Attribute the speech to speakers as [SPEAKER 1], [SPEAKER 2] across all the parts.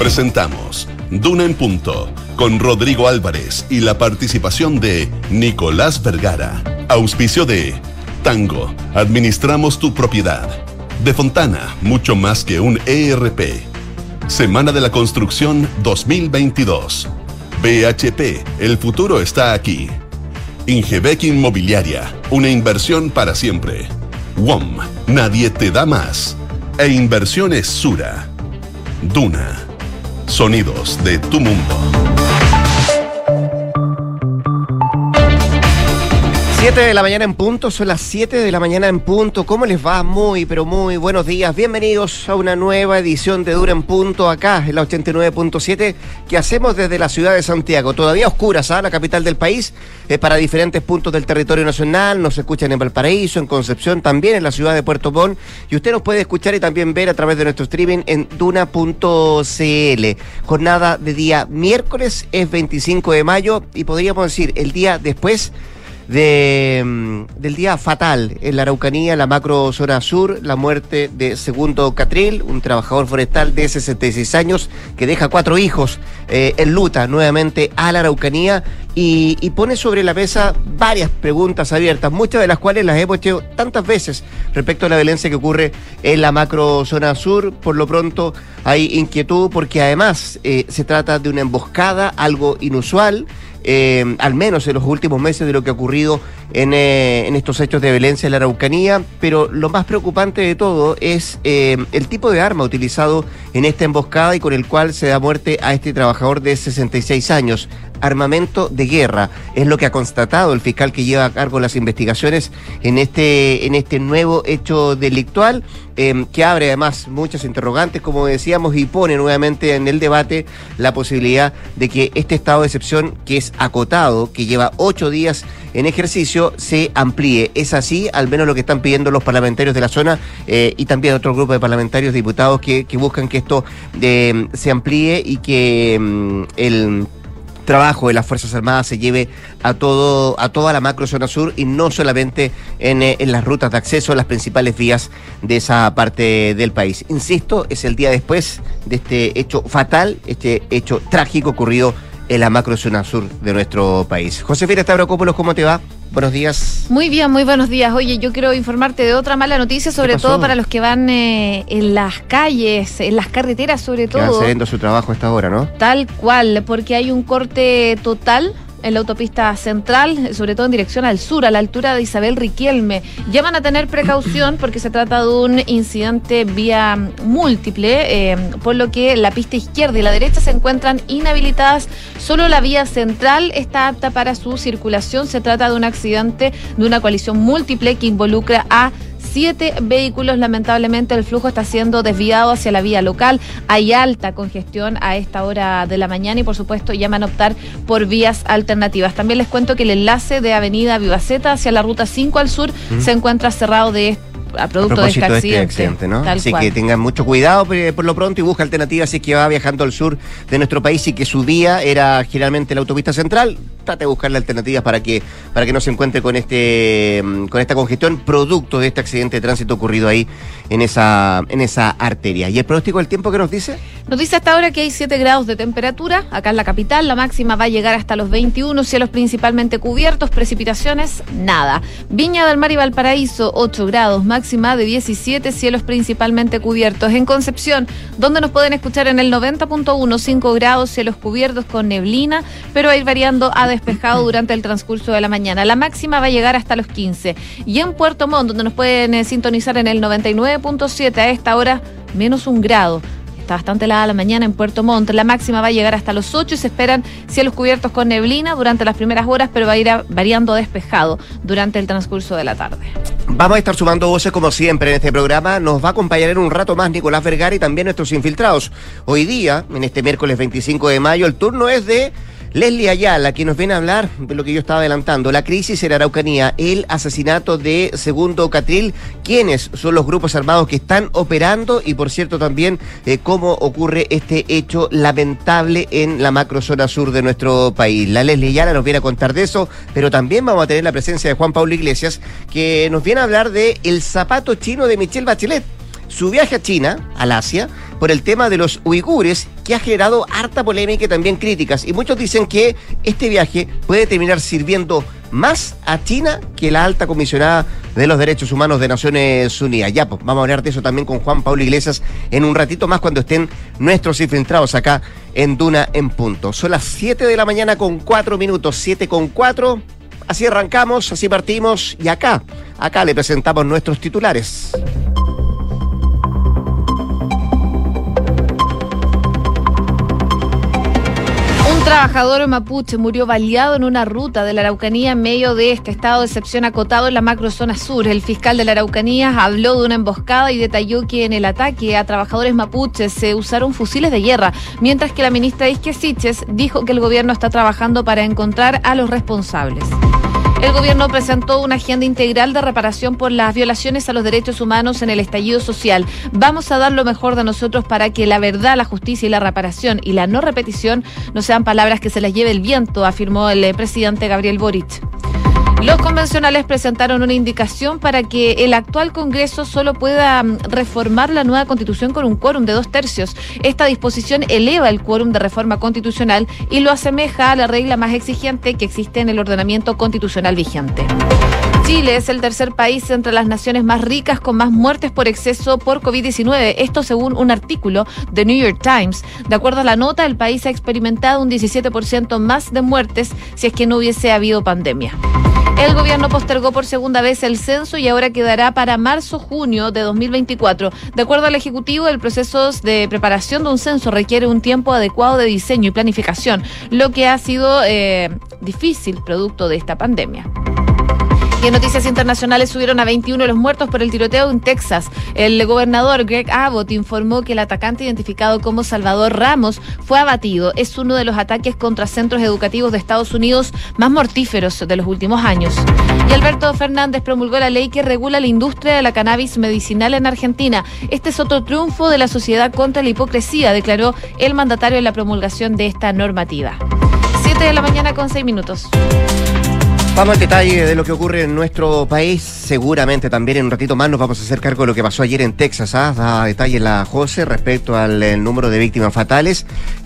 [SPEAKER 1] Presentamos Duna en Punto, con Rodrigo Álvarez y la participación de Nicolás Vergara. Auspicio de Tango, administramos tu propiedad. De Fontana, mucho más que un ERP. Semana de la Construcción 2022. BHP, el futuro está aquí. Ingebec Inmobiliaria, una inversión para siempre. WOM, nadie te da más. E Inversiones Sura. Duna, sonidos de tu mundo.
[SPEAKER 2] 7 de la mañana en punto, son las 7 de la mañana en punto. ¿Cómo les va? Muy, pero muy buenos días. Bienvenidos a una nueva edición de Duna en Punto, acá en la 89.7, que hacemos desde la ciudad de Santiago. Todavía oscuras, la capital del país, para diferentes puntos del territorio nacional. Nos escuchan en Valparaíso, en Concepción, también en la ciudad de Puerto Montt. Y usted nos puede escuchar y también ver a través de nuestro streaming en duna.cl. Jornada de día miércoles, es 25 de mayo, y podríamos decir el día después del día fatal en la Araucanía, en la macro zona sur, la muerte de Segundo Catril, un trabajador forestal de 66 años que deja 4 hijos, enluta nuevamente a la Araucanía y pone sobre la mesa varias preguntas abiertas, muchas de las cuales las hemos hecho tantas veces respecto a la violencia que ocurre en la macro zona sur. Por lo pronto hay inquietud porque además se trata de una emboscada, algo inusual, al menos en los últimos meses, de lo que ha ocurrido en estos hechos de violencia en la Araucanía. Pero lo más preocupante de todo es el tipo de arma utilizado en esta emboscada y con el cual se da muerte a este trabajador de 66 años. Armamento de guerra, es lo que ha constatado el fiscal que lleva a cargo las investigaciones en este nuevo hecho delictual, que abre además muchas interrogantes, como decíamos, y pone nuevamente en el debate la posibilidad de que este estado de excepción, que es acotado, que lleva 8 días en ejercicio, se amplíe. Es así, al menos lo que están pidiendo los parlamentarios de la zona, y también otro grupo de parlamentarios, diputados, que buscan que esto se amplíe y que el trabajo de las Fuerzas Armadas se lleve a toda la macro zona sur y no solamente en las rutas de acceso a las principales vías de esa parte del país. Insisto, es el día después de este hecho fatal, este hecho trágico ocurrido en la macro zona sur de nuestro país. Josefina Stavrakopoulos, ¿cómo te va? Buenos días.
[SPEAKER 3] Muy bien, muy buenos días. Oye, yo quiero informarte de otra mala noticia, sobre todo para los que van en las calles, en las carreteras sobre todo. Que van
[SPEAKER 2] haciendo su trabajo a esta hora, ¿no?
[SPEAKER 3] Tal cual, porque hay un corte total en la autopista central, sobre todo en dirección al sur, a la altura de Isabel Riquelme. Ya van a tener precaución porque se trata de un incidente vía múltiple, por lo que la pista izquierda y la derecha se encuentran inhabilitadas. Solo la vía central está apta para su circulación. Se trata de un accidente, de una colisión múltiple que involucra a 7 vehículos. Lamentablemente el flujo está siendo desviado hacia la vía local. Hay alta congestión a esta hora de la mañana y por supuesto llaman a optar por vías alternativas. También les cuento que el enlace de Avenida Vivaceta hacia la Ruta 5 al sur se encuentra cerrado a producto de este accidente,
[SPEAKER 2] ¿no? Así que tengan mucho cuidado por lo pronto y busca alternativas si es que va viajando al sur de nuestro país y que su vía era generalmente la autopista central. Trate de buscarle alternativas para que no se encuentre con esta congestión producto de este accidente de tránsito ocurrido ahí en esa arteria. ¿Y el pronóstico del tiempo qué nos dice?
[SPEAKER 3] Nos dice hasta ahora que hay 7 grados de temperatura acá en la capital. La máxima va a llegar hasta los 21, cielos principalmente cubiertos, precipitaciones nada. Viña del Mar y Valparaíso 8 grados, máxima de 17, cielos principalmente cubiertos. En Concepción, donde nos pueden escuchar en el 90.1, 5 grados, cielos cubiertos con neblina, pero va a ir variando a despejado durante el transcurso de la mañana. La máxima va a llegar hasta los 15. Y en Puerto Montt, donde nos pueden sintonizar en el 99.7, a esta hora menos 1 grado. Está bastante helada la mañana en Puerto Montt. La máxima va a llegar hasta los 8 y se esperan cielos cubiertos con neblina durante las primeras horas, pero va a ir variando despejado durante el transcurso de la tarde.
[SPEAKER 2] Vamos a estar sumando voces como siempre en este programa. Nos va a acompañar en un rato más Nicolás Vergara y también nuestros infiltrados. Hoy día, en este miércoles 25 de mayo, el turno es de Leslie Ayala, que nos viene a hablar de lo que yo estaba adelantando, la crisis en Araucanía, el asesinato de Segundo Catril, quiénes son los grupos armados que están operando y, por cierto, también cómo ocurre este hecho lamentable en la macrozona sur de nuestro país. La Leslie Ayala nos viene a contar de eso, pero también vamos a tener la presencia de Juan Pablo Iglesias, que nos viene a hablar de el zapato chino de Michelle Bachelet. Su viaje a China, al Asia, por el tema de los uigures, que ha generado harta polémica y también críticas. Y muchos dicen que este viaje puede terminar sirviendo más a China que la alta comisionada de los derechos humanos de Naciones Unidas. Ya, pues vamos a hablar de eso también con Juan Pablo Iglesias en un ratito más cuando estén nuestros infiltrados acá en Duna en Punto. Son las 7 de la mañana con 4 minutos, 7:04. Así arrancamos, así partimos y acá le presentamos nuestros titulares.
[SPEAKER 3] Un trabajador mapuche murió baleado en una ruta de la Araucanía en medio de este estado de excepción acotado en la macrozona sur. El fiscal de la Araucanía habló de una emboscada y detalló que en el ataque a trabajadores mapuches se usaron fusiles de guerra, mientras que la ministra Isquia Siches dijo que el gobierno está trabajando para encontrar a los responsables. El gobierno presentó una agenda integral de reparación por las violaciones a los derechos humanos en el estallido social. Vamos a dar lo mejor de nosotros para que la verdad, la justicia y la reparación y la no repetición no sean palabras que se las lleve el viento, afirmó el presidente Gabriel Boric. Los convencionales presentaron una indicación para que el actual Congreso solo pueda reformar la nueva Constitución con un quórum de 2/3. Esta disposición eleva el quórum de reforma constitucional y lo asemeja a la regla más exigente que existe en el ordenamiento constitucional vigente. Chile es el tercer país entre las naciones más ricas con más muertes por exceso por COVID-19. Esto según un artículo de New York Times. De acuerdo a la nota, el país ha experimentado un 17% más de muertes si es que no hubiese habido pandemia. El gobierno postergó por segunda vez el censo y ahora quedará para marzo-junio de 2024. De acuerdo al Ejecutivo, el proceso de preparación de un censo requiere un tiempo adecuado de diseño y planificación, lo que ha sido difícil producto de esta pandemia. Y en noticias internacionales subieron a 21 los muertos por el tiroteo en Texas. El gobernador Greg Abbott informó que el atacante identificado como Salvador Ramos fue abatido. Es uno de los ataques contra centros educativos de Estados Unidos más mortíferos de los últimos años. Y Alberto Fernández promulgó la ley que regula la industria de la cannabis medicinal en Argentina. Este es otro triunfo de la sociedad contra la hipocresía, declaró el mandatario en la promulgación de esta normativa. 7 de la mañana con 6 minutos.
[SPEAKER 2] Vamos al detalle de lo que ocurre en nuestro país. Seguramente también en un ratito más nos vamos a hacer cargo de lo que pasó ayer en Texas. Da detalles la José respecto al número de víctimas fatales.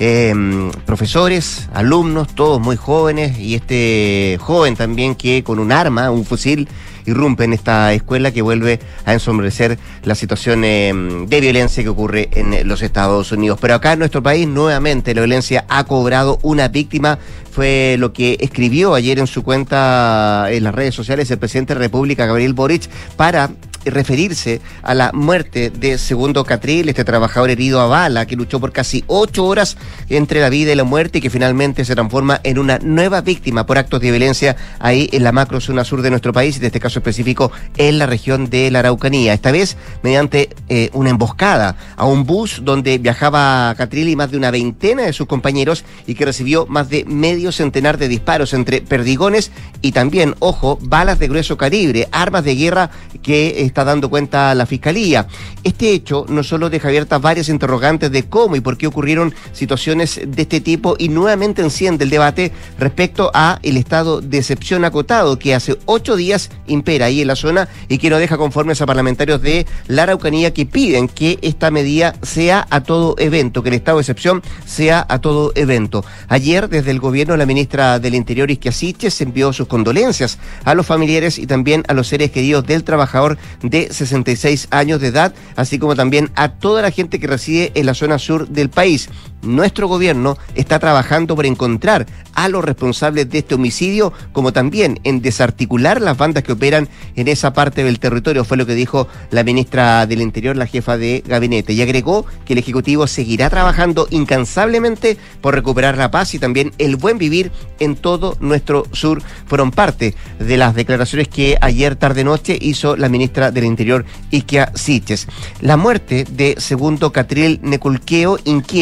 [SPEAKER 2] Profesores, alumnos, todos muy jóvenes. Y este joven también que con un arma, un fusil, irrumpe en esta escuela que vuelve a ensombrecer la situación de violencia que ocurre en los Estados Unidos. Pero acá en nuestro país nuevamente la violencia ha cobrado una víctima. Fue lo que escribió ayer en su cuenta en las redes sociales el presidente de la República, Gabriel Boric, para referirse a la muerte de Segundo Catril, este trabajador herido a bala que luchó por casi 8 horas entre la vida y la muerte y que finalmente se transforma en una nueva víctima por actos de violencia ahí en la macrozona sur de nuestro país y en este caso específico en la región de la Araucanía. Esta vez mediante una emboscada a un bus donde viajaba Catril y más de una veintena de sus compañeros y que recibió más de medio centenar de disparos entre perdigones y también, ojo, balas de grueso calibre, armas de guerra que está dando cuenta la Fiscalía. Este hecho no solo deja abiertas varias interrogantes de cómo y por qué ocurrieron situaciones de este tipo y nuevamente enciende el debate respecto a el estado de excepción acotado que hace 8 días impera ahí en la zona y que no deja conformes a parlamentarios de la Araucanía que piden que esta medida sea a todo evento, que el estado de excepción sea a todo evento. Ayer, desde el gobierno, la ministra del Interior, Isquia Siches, envió sus condolencias a los familiares y también a los seres queridos del trabajador de 66 años de edad, así como también a toda la gente que reside en la zona sur del país. Nuestro gobierno está trabajando por encontrar a los responsables de este homicidio, como también en desarticular las bandas que operan en esa parte del territorio, fue lo que dijo la ministra del Interior, la jefa de gabinete, y agregó que el Ejecutivo seguirá trabajando incansablemente por recuperar la paz y también el buen vivir en todo nuestro sur. Fueron parte de las declaraciones que ayer tarde-noche hizo la ministra del Interior, Isquia Siches. La muerte de Segundo Catril Neculqueo inquieta y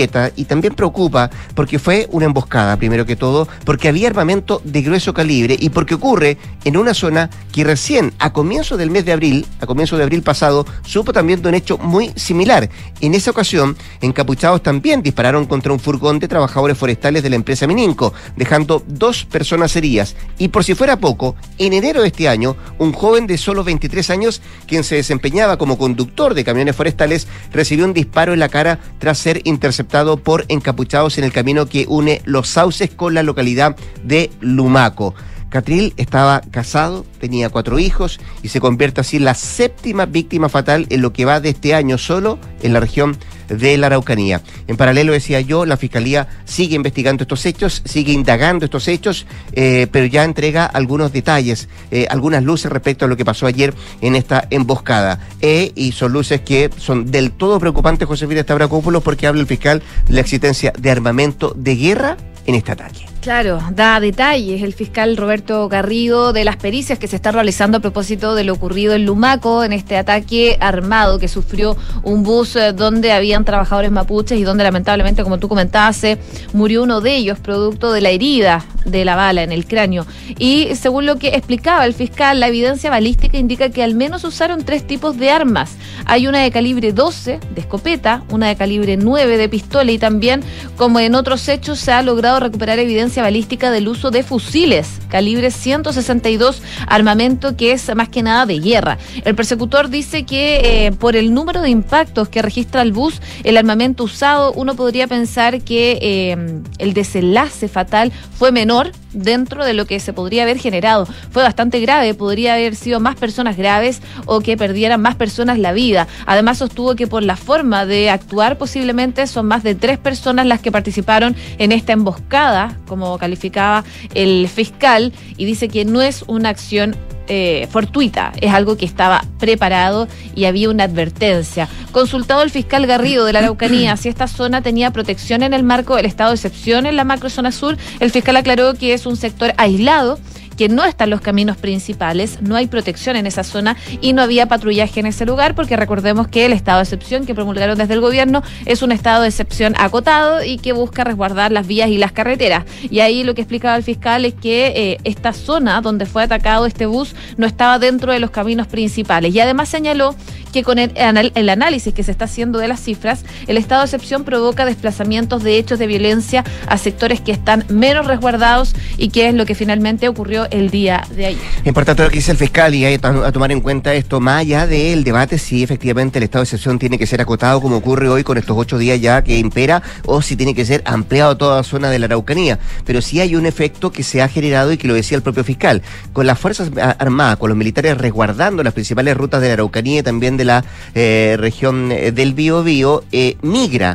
[SPEAKER 2] también preocupa porque fue una emboscada, primero que todo, porque había armamento de grueso calibre y porque ocurre en una zona que recién a comienzo del mes de abril, a comienzo de abril pasado, supo también de un hecho muy similar. En esa ocasión, encapuchados también dispararon contra un furgón de trabajadores forestales de la empresa Mininco, dejando 2 personas heridas. Y por si fuera poco, en enero de este año, un joven de solo 23 años, quien se desempeñaba como conductor de camiones forestales, recibió un disparo en la cara tras ser interceptado por encapuchados en el camino que une Los Sauces con la localidad de Lumaco. Catril estaba casado, tenía 4 hijos y se convierte así en la 7ª víctima fatal en lo que va de este año solo en la región de la Araucanía. En paralelo, decía yo, la Fiscalía sigue investigando estos hechos, sigue indagando estos hechos, pero ya entrega algunos detalles, algunas luces respecto a lo que pasó ayer en esta emboscada. Y son luces que son del todo preocupantes, Josefina Stavrakopoulos, porque habla el fiscal de la existencia de armamento de guerra en este ataque.
[SPEAKER 3] Claro, da detalles el fiscal Roberto Garrido de las pericias que se están realizando a propósito de lo ocurrido en Lumaco, en este ataque armado que sufrió un bus donde habían trabajadores mapuches y donde lamentablemente, como tú comentabas, murió uno de ellos producto de la herida de la bala en el cráneo. Y según lo que explicaba el fiscal, la evidencia balística indica que al menos usaron 3 tipos de armas. Hay una de calibre 12 de escopeta, una de calibre 9 de pistola y también, como en otros hechos, se ha logrado recuperar evidencia balística del uso de fusiles calibre 162, armamento que es más que nada de guerra. El persecutor dice que por el número de impactos que registra el bus, el armamento usado, uno podría pensar que el desenlace fatal fue menor dentro de lo que se podría haber generado. Fue bastante grave, podría haber sido más personas graves o que perdieran más personas la vida. Además sostuvo que por la forma de actuar posiblemente son más de 3 personas las que participaron en esta emboscada, como calificaba el fiscal, y dice que no es una acción fortuita, es algo que estaba preparado y había una advertencia. Consultado el fiscal Garrido de la Araucanía si esta zona tenía protección en el marco del estado de excepción en la macrozona sur, el fiscal aclaró que es un sector aislado, que no están los caminos principales, no hay protección en esa zona y no había patrullaje en ese lugar, porque recordemos que el estado de excepción que promulgaron desde el gobierno es un estado de excepción acotado y que busca resguardar las vías y las carreteras. Y ahí lo que explicaba el fiscal es que esta zona donde fue atacado este bus no estaba dentro de los caminos principales. Y además señaló que con el análisis que se está haciendo de las cifras, el estado de excepción provoca desplazamientos de hechos de violencia a sectores que están menos resguardados y que es lo que finalmente ocurrió el día de ayer.
[SPEAKER 2] Importante lo que dice el fiscal y hay a tomar en cuenta esto, más allá del debate si efectivamente el estado de excepción tiene que ser acotado como ocurre hoy con estos 8 días ya que impera, o si tiene que ser ampliado a toda la zona de la Araucanía. Pero sí hay un efecto que se ha generado y que lo decía el propio fiscal. Con las Fuerzas Armadas, con los militares resguardando las principales rutas de la Araucanía y también de la región del Biobío, migra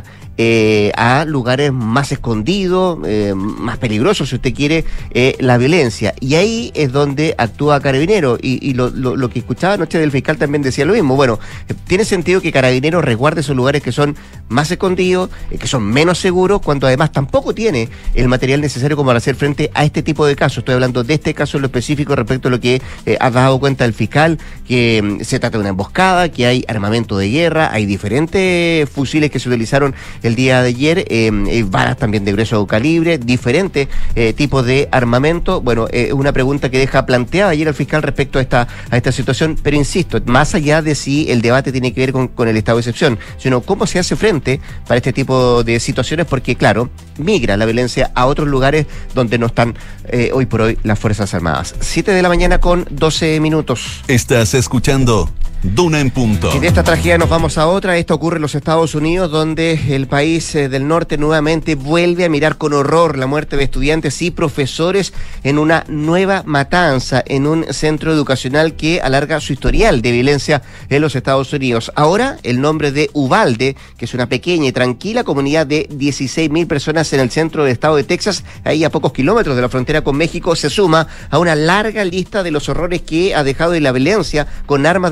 [SPEAKER 2] a lugares más escondidos, más peligrosos, si usted quiere, la violencia. Y ahí es donde actúa Carabineros. Y lo que escuchaba anoche del fiscal también decía lo mismo. Bueno, tiene sentido que Carabineros resguarde esos lugares que son más escondidos, que son menos seguros, cuando además tampoco tiene el material necesario como para hacer frente a este tipo de casos. Estoy hablando de este caso en lo específico respecto a lo que ha dado cuenta el fiscal, que se trata de una emboscada, que hay armamento de guerra, hay diferentes fusiles que se utilizaron el día de ayer, balas también de grueso calibre, diferentes tipos de armamento. Bueno, una pregunta que deja planteada ayer el fiscal respecto a esta situación, pero insisto, más allá de si el debate tiene que ver con el estado de excepción, sino cómo se hace frente para este tipo de situaciones, porque claro, migra la violencia a otros lugares donde no están hoy por hoy las Fuerzas Armadas. 7 de la mañana con 12 minutos.
[SPEAKER 1] Estás escuchando Duna en Punto.
[SPEAKER 2] Y de esta tragedia nos vamos a otra. Esto ocurre en los Estados Unidos, donde el país del norte nuevamente vuelve a mirar con horror la muerte de estudiantes y profesores en una nueva matanza en un centro educacional que alarga su historial de violencia en los Estados Unidos. Ahora, el nombre de Uvalde, que es una pequeña y tranquila comunidad de 16.000 personas en el centro del estado de Texas, ahí a pocos kilómetros de la frontera con México, se suma a una larga lista de los horrores que ha dejado en la violencia con armas de fuego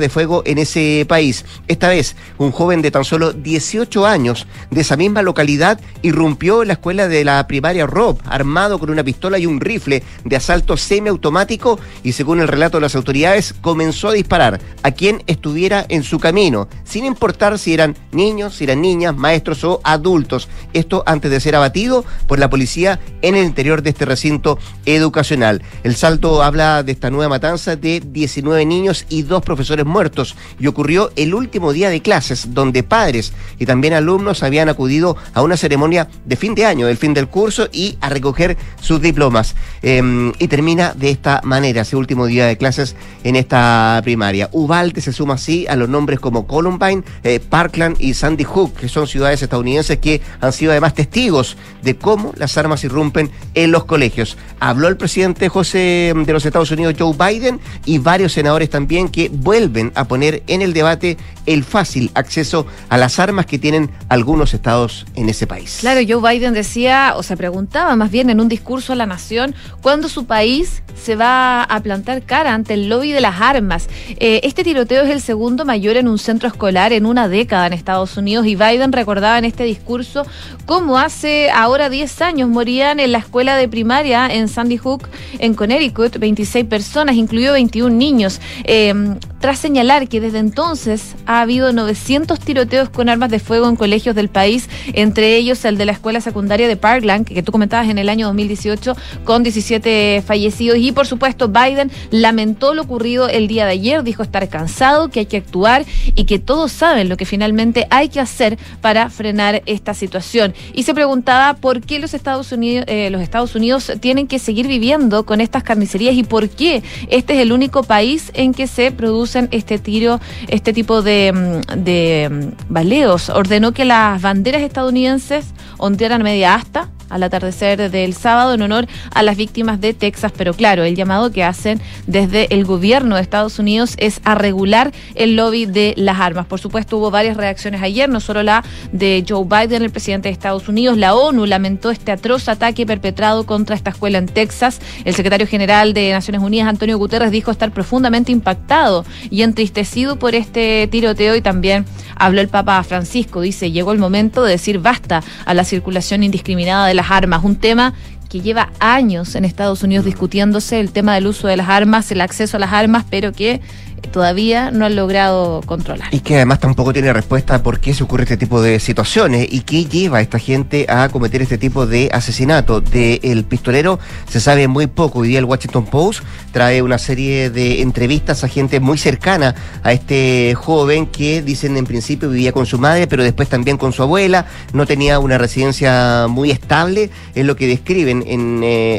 [SPEAKER 2] en ese país. Esta vez, un joven de tan solo 18 años de esa misma localidad irrumpió en la escuela de la primaria Robb, armado con una pistola y un rifle de asalto semiautomático, y según el relato de las autoridades, comenzó a disparar a quien estuviera en su camino, sin importar si eran niños, si eran niñas, maestros o adultos. Esto antes de ser abatido por la policía en el interior de este recinto educacional. El Salto habla de esta nueva matanza de 19 niños y 2 profesores muertos, y ocurrió el último día de clases, donde padres y también alumnos habían acudido a una ceremonia de fin de año, del fin del curso, y a recoger sus diplomas. Y termina de esta manera ese último día de clases en esta primaria. Uvalde se suma así a los nombres como Columbine, Parkland y Sandy Hook, que son ciudades estadounidenses que han sido además testigos de cómo las armas irrumpen en los colegios. Habló el presidente de los Estados Unidos, Joe Biden, y varios senadores también, que vuelven a poner en el debate el fácil acceso a las armas que tienen algunos estados en ese país.
[SPEAKER 3] Claro, Joe Biden decía, o se preguntaba más bien en un discurso a la nación, cuándo su país se va a plantar cara ante el lobby de las armas. Este tiroteo es el segundo mayor en un centro escolar en una década en Estados Unidos, y Biden recordaba en este discurso cómo hace ahora 10 años morían en la escuela de primaria en Sandy Hook, en Connecticut, 26 personas, incluido 21 niños. Tras señalar que desde entonces ha habido 900 tiroteos con armas de fuego en colegios del país, entre ellos el de la escuela secundaria de Parkland, que tú comentabas en el año 2018, con 17 fallecidos. Y por supuesto Biden lamentó lo ocurrido el día de ayer, dijo estar cansado, que hay que actuar y que todos saben lo que finalmente hay que hacer para frenar esta situación. Y se preguntaba por qué los Estados Unidos tienen que seguir viviendo con estas carnicerías y por qué este es el único país en que se producen este tipo de baleos. Ordenó que las banderas estadounidenses ondearan media asta al atardecer del sábado en honor a las víctimas de Texas, pero claro, el llamado que hacen desde el gobierno de Estados Unidos es a regular el lobby de las armas. Por supuesto, hubo varias reacciones ayer, no solo la de Joe Biden, el presidente de Estados Unidos. La ONU lamentó este atroz ataque perpetrado contra esta escuela en Texas. El secretario general de Naciones Unidas, Antonio Guterres, dijo estar profundamente impactado y entristecido por este tiroteo, y también habló el Papa Francisco. Dice, llegó el momento de decir basta a la circulación indiscriminada de las armas, un tema que lleva años en Estados Unidos discutiéndose, el tema del uso de las armas, el acceso a las armas, pero que todavía no han logrado controlar.
[SPEAKER 2] Y que además tampoco tiene respuesta a por qué se ocurre este tipo de situaciones y qué lleva a esta gente a cometer este tipo de asesinato. Del pistolero se sabe muy poco. Hoy día el Washington Post trae una serie de entrevistas a gente muy cercana a este joven que dicen en principio vivía con su madre, pero después también con su abuela, no tenía una residencia muy estable, es lo que describen en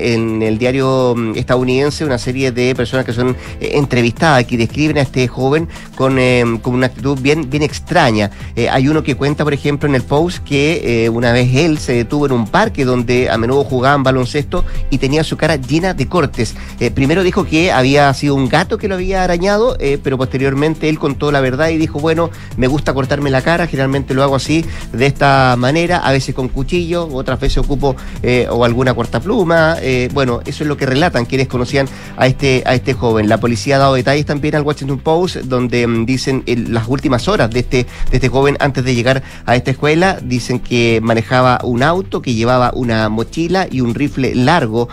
[SPEAKER 2] el diario estadounidense una serie de personas que son entrevistadas, que describen a este joven con una actitud bien extraña. Hay uno que cuenta, por ejemplo, en el Post que una vez él se detuvo en un parque donde a menudo jugaban baloncesto y tenía su cara llena de cortes. Primero dijo que había sido un gato que lo había arañado, pero posteriormente él contó la verdad y dijo, bueno, me gusta cortarme la cara, generalmente lo hago así, de esta manera, a veces con cuchillo, otras veces ocupo o alguna cortapluma. Bueno, eso es lo que relatan quienes conocían a este joven. La policía ha dado detalles también al Washington Post, donde dicen las últimas horas de este joven antes de llegar a esta escuela. Dicen que manejaba un auto, que llevaba una mochila y un rifle largo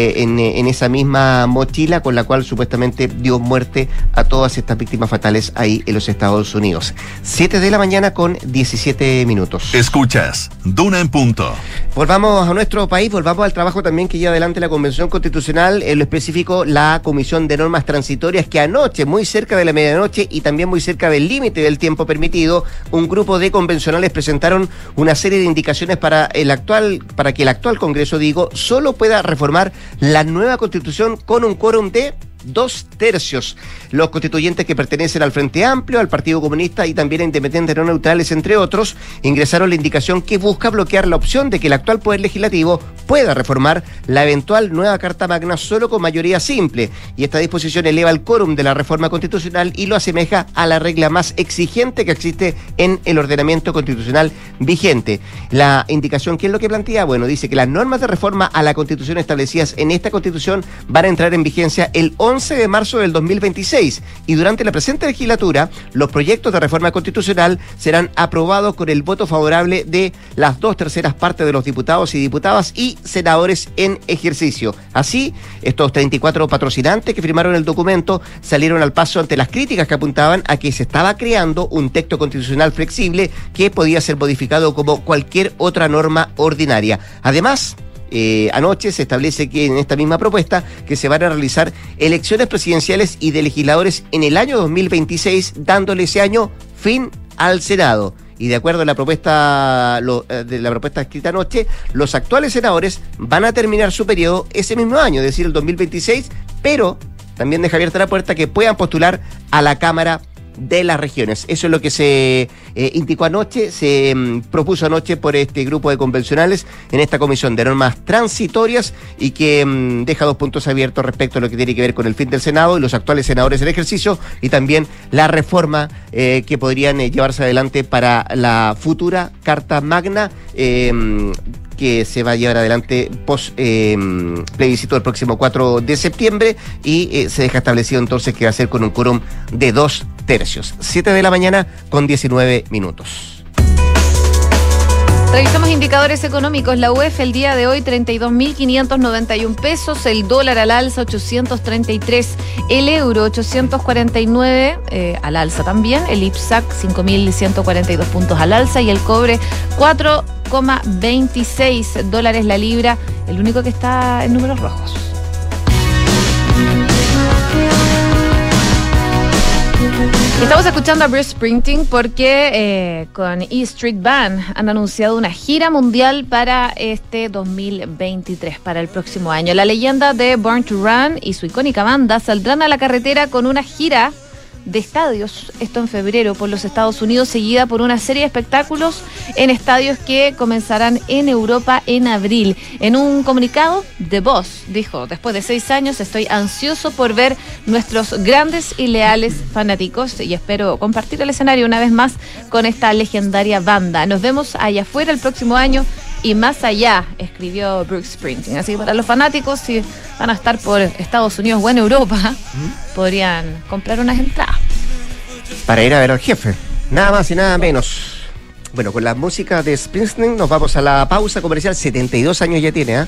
[SPEAKER 2] en esa misma mochila, con la cual supuestamente dio muerte a todas estas víctimas fatales ahí en los Estados Unidos. 7 de la mañana con 17 minutos.
[SPEAKER 1] Escuchas Duna en Punto.
[SPEAKER 2] Volvamos a nuestro país, volvamos al trabajo también que lleva adelante la Convención Constitucional, en lo específico la Comisión de Normas Transitorias, que anoche, muy cerca de la medianoche y también muy cerca del límite del tiempo permitido, un grupo de convencionales presentaron una serie de indicaciones para que el actual Congreso, solo pueda reformar la nueva Constitución con un quórum de 2/3. Los constituyentes que pertenecen al Frente Amplio, al Partido Comunista y también a Independientes No Neutrales, entre otros, ingresaron la indicación que busca bloquear la opción de que el actual Poder Legislativo pueda reformar la eventual nueva Carta Magna solo con mayoría simple. Y esta disposición eleva el quórum de la reforma constitucional y lo asemeja a la regla más exigente que existe en el ordenamiento constitucional vigente. La indicación, ¿qué es lo que plantea? Bueno, dice que las normas de reforma a la Constitución establecidas en esta Constitución van a entrar en vigencia el 11 de marzo del 2026 y durante la presente legislatura los proyectos de reforma constitucional serán aprobados con el voto favorable de las 2/3 partes de los diputados y diputadas y senadores en ejercicio. Así, estos 34 patrocinantes que firmaron el documento salieron al paso ante las críticas que apuntaban a que se estaba creando un texto constitucional flexible que podía ser modificado como cualquier otra norma ordinaria. Además, anoche se establece que en esta misma propuesta que se van a realizar elecciones presidenciales y de legisladores en el año 2026, dándole ese año fin al Senado. Y de acuerdo a la propuesta escrita anoche, los actuales senadores van a terminar su periodo ese mismo año, es decir, el 2026, pero también deja abierta la puerta que puedan postular a la Cámara de las Regiones. Eso es lo que se indicó anoche, se propuso anoche por este grupo de convencionales en esta comisión de normas transitorias y que deja 2 puntos abiertos respecto a lo que tiene que ver con el fin del Senado y los actuales senadores en ejercicio y también la reforma que podrían llevarse adelante para la futura Carta Magna que se va a llevar adelante post plebiscito el próximo 4 de septiembre y se deja establecido entonces que va a ser con un quórum de 2/3. 7 de la mañana con 19 minutos.
[SPEAKER 3] Revisamos indicadores económicos. La UEF el día de hoy 32.591 pesos, el dólar al alza 833, el euro 849 al alza también, el IPSAC 5.142 puntos al alza y el cobre 4,26 dólares la libra, el único que está en números rojos. Estamos escuchando a Bruce Springsteen porque con E Street Band han anunciado una gira mundial para este 2023, para el próximo año. La leyenda de Born to Run y su icónica banda saldrán a la carretera con una gira de estadios, esto en febrero, por los Estados Unidos, seguida por una serie de espectáculos en estadios que comenzarán en Europa en abril. En un comunicado, The Boss dijo: después de 6 años estoy ansioso por ver nuestros grandes y leales fanáticos y espero compartir el escenario una vez más con esta legendaria banda. Nos vemos allá afuera el próximo año y más allá, escribió Bruce Springsteen. Así que para los fanáticos, si van a estar por Estados Unidos o en Europa, podrían comprar unas entradas.
[SPEAKER 2] Para ir a ver al jefe, nada más y nada menos. Bueno, con la música de Springsteen nos vamos a la pausa comercial. 72 años ya tiene,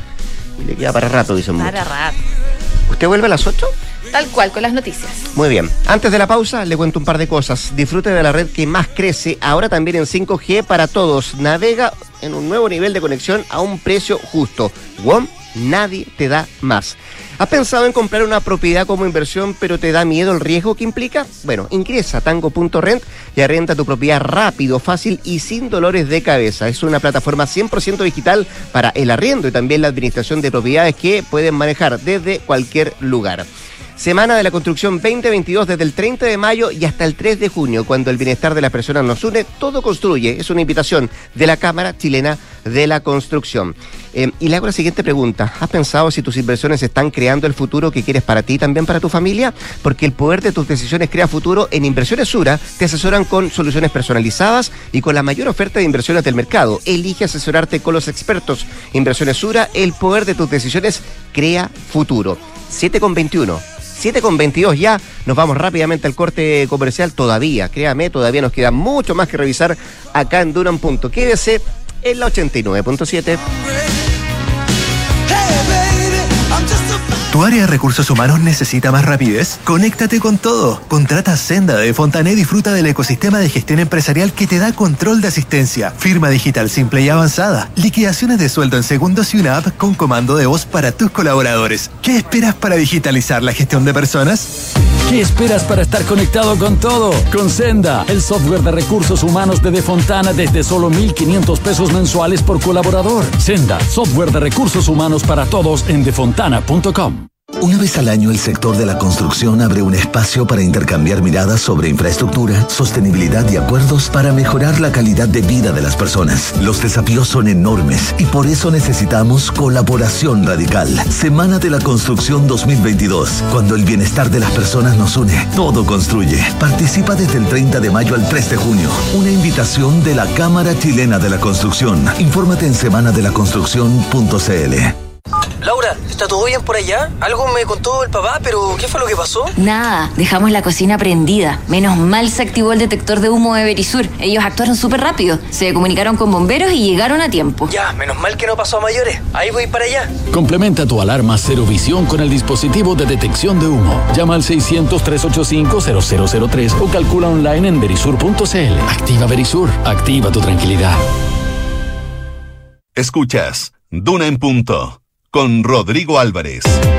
[SPEAKER 2] y le queda para rato, dicen muchos.
[SPEAKER 3] Para rato.
[SPEAKER 2] ¿Usted vuelve a las 8?
[SPEAKER 3] Tal cual, con las noticias.
[SPEAKER 2] Muy bien. Antes de la pausa, le cuento un par de cosas. Disfrute de la red que más crece, ahora también en 5G para todos. Navega en un nuevo nivel de conexión a un precio justo. WOM, nadie te da más. ¿Has pensado en comprar una propiedad como inversión, pero te da miedo el riesgo que implica? Bueno, ingresa a tango.rent y arrenda tu propiedad rápido, fácil y sin dolores de cabeza. Es una plataforma 100% digital para el arriendo y también la administración de propiedades que pueden manejar desde cualquier lugar. Semana de la Construcción 2022 desde el 30 de mayo y hasta el 3 de junio, cuando el bienestar de las personas nos une, todo construye. Es una invitación de la Cámara Chilena de la Construcción. Y le hago la siguiente pregunta. ¿Has pensado si tus inversiones están creando el futuro que quieres para ti y también para tu familia? Porque el poder de tus decisiones crea futuro. En Inversiones Sura te asesoran con soluciones personalizadas y con la mayor oferta de inversiones del mercado. Elige asesorarte con los expertos. Inversiones Sura, el poder de tus decisiones crea futuro. 7:21. 7:22 ya, nos vamos rápidamente al corte comercial. Todavía, créame, todavía nos queda mucho más que revisar acá en Duna en Punto. Quédese en la 89.7.
[SPEAKER 4] ¿Tu área de recursos humanos necesita más rapidez? ¡Conéctate con todo! Contrata Senda de Fontané y disfruta del ecosistema de gestión empresarial que te da control de asistencia, firma digital simple y avanzada, liquidaciones de sueldo en segundos y una app con comando de voz para tus colaboradores. ¿Qué esperas para digitalizar la gestión de personas?
[SPEAKER 5] ¿Qué esperas para estar conectado con todo? Con Senda, el software de recursos humanos de Fontana desde solo 1.500 pesos mensuales por colaborador. Senda, software de recursos humanos para todos en defontana.com.
[SPEAKER 6] Una vez al año, el sector de la construcción abre un espacio para intercambiar miradas sobre infraestructura, sostenibilidad y acuerdos para mejorar la calidad de vida de las personas. Los desafíos son enormes y por eso necesitamos colaboración radical. Semana de la Construcción 2022. Cuando el bienestar de las personas nos une, todo construye. Participa desde el 30 de mayo al 3 de junio. Una invitación de la Cámara Chilena de la Construcción. Infórmate en semanadelaconstrucción.cl.
[SPEAKER 7] Laura, ¿Está todo bien por allá? Algo me contó el papá, pero ¿qué fue lo que pasó?
[SPEAKER 8] Nada, dejamos la cocina prendida. Menos mal se activó el detector de humo de Verisur. Ellos actuaron súper rápido. Se comunicaron con bomberos y llegaron a tiempo.
[SPEAKER 7] Ya, menos mal que no pasó a mayores. Ahí voy para allá.
[SPEAKER 5] Complementa tu alarma Cero Visión con el dispositivo de detección de humo. Llama al 600-385-0003 o calcula online en verisur.cl. Activa Verisur. Activa tu tranquilidad.
[SPEAKER 1] Escuchas Duna en Punto con Rodrigo Álvarez.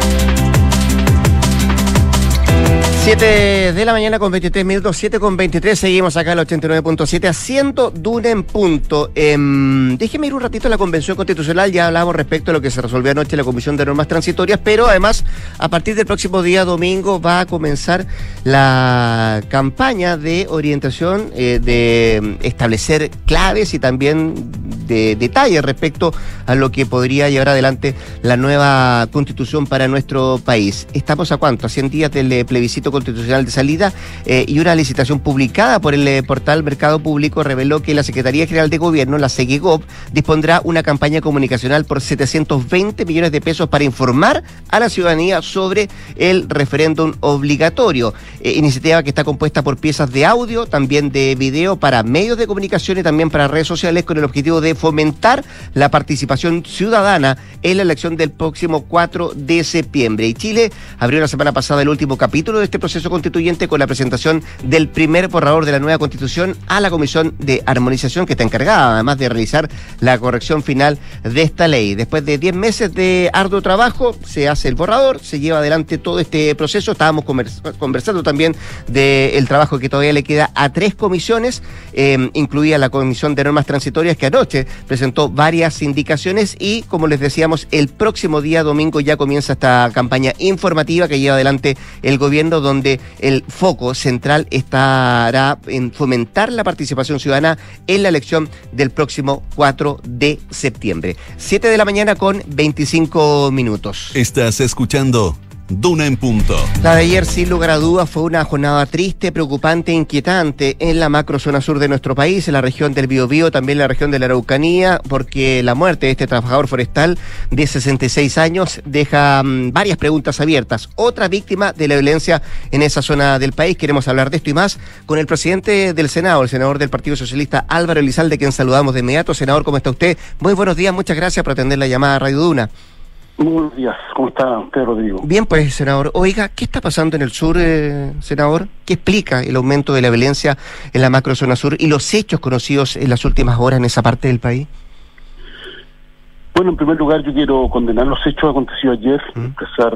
[SPEAKER 2] 7 de la mañana con 23 minutos, 7 con 23, seguimos acá en el 89.7 haciendo Duna en Punto. Déjeme ir un ratito a la Convención Constitucional, ya hablamos respecto a lo que se resolvió anoche en la Comisión de Normas Transitorias, pero además a partir del próximo día domingo va a comenzar la campaña de orientación, de establecer claves y también de detalles respecto a lo que podría llevar adelante la nueva Constitución para nuestro país. ¿Estamos a cuánto? A 100 días del plebiscito constitucional de salida, y una licitación publicada por el portal Mercado Público reveló que la Secretaría General de Gobierno, la SEGEGOV, dispondrá una campaña comunicacional por 720 millones de pesos para informar a la ciudadanía sobre el referéndum obligatorio. Iniciativa que está compuesta por piezas de audio, también de video para medios de comunicación y también para redes sociales, con el objetivo de fomentar la participación ciudadana en la elección del próximo 4 de septiembre. Y Chile abrió la semana pasada el último capítulo de este proceso constituyente con la presentación del primer borrador de la nueva Constitución a la Comisión de Armonización, que está encargada además de realizar la corrección final de esta ley. Después de 10 meses de arduo trabajo, se hace el borrador, se lleva adelante todo este proceso. Estábamos conversando también del trabajo que todavía le queda a 3 comisiones, incluida la Comisión de Normas Transitorias, que anoche presentó varias indicaciones, y como les decíamos, el próximo día domingo ya comienza esta campaña informativa que lleva adelante el gobierno, donde el foco central estará en fomentar la participación ciudadana en la elección del próximo 4 de septiembre. 7 de la mañana con 25 minutos.
[SPEAKER 1] Estás escuchando Duna en Punto.
[SPEAKER 2] La de ayer, sin lugar a dudas, fue una jornada triste, preocupante, inquietante en la macrozona sur de nuestro país, en la región del Biobío, también en la región de la Araucanía, porque la muerte de este trabajador forestal de 66 años deja varias preguntas abiertas. Otra víctima de la violencia en esa zona del país. Queremos hablar de esto y más con el presidente del Senado, el senador del Partido Socialista, Álvaro Elizalde, quien saludamos de inmediato. Senador, ¿cómo está usted? Muy buenos días, muchas gracias por atender la llamada a Radio Duna.
[SPEAKER 9] Muy buenos días, ¿cómo está usted, Rodrigo?
[SPEAKER 2] Bien, pues, senador. Oiga, ¿qué está pasando en el sur, senador? ¿Qué explica el aumento de la violencia en la macrozona sur y los hechos conocidos en las últimas horas en esa parte del país?
[SPEAKER 9] Bueno, en primer lugar, yo quiero condenar los hechos acontecidos ayer, expresar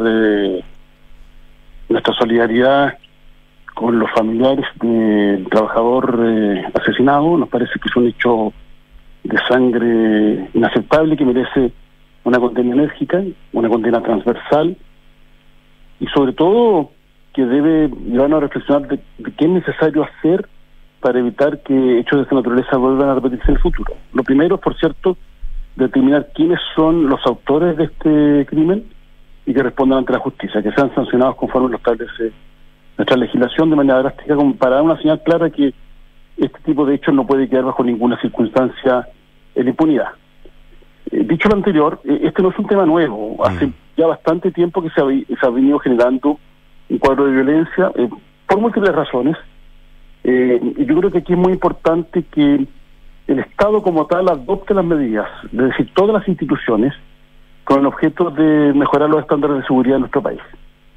[SPEAKER 9] nuestra solidaridad con los familiares del trabajador asesinado. Nos parece que es un hecho de sangre inaceptable que merece una condena enérgica, una condena transversal, y sobre todo que debe llevarnos a reflexionar de qué es necesario hacer para evitar que hechos de esta naturaleza vuelvan a repetirse en el futuro. Lo primero es, por cierto, determinar quiénes son los autores de este crimen y que respondan ante la justicia, que sean sancionados conforme lo establece nuestra legislación de manera drástica, como para dar una señal clara que este tipo de hechos no puede quedar bajo ninguna circunstancia en la impunidad. Dicho lo anterior, este no es un tema nuevo. Hace ya bastante tiempo que se ha venido generando un cuadro de violencia por múltiples razones. Y yo creo que aquí es muy importante que el Estado como tal adopte las medidas, es decir, todas las instituciones, con el objeto de mejorar los estándares de seguridad de nuestro país.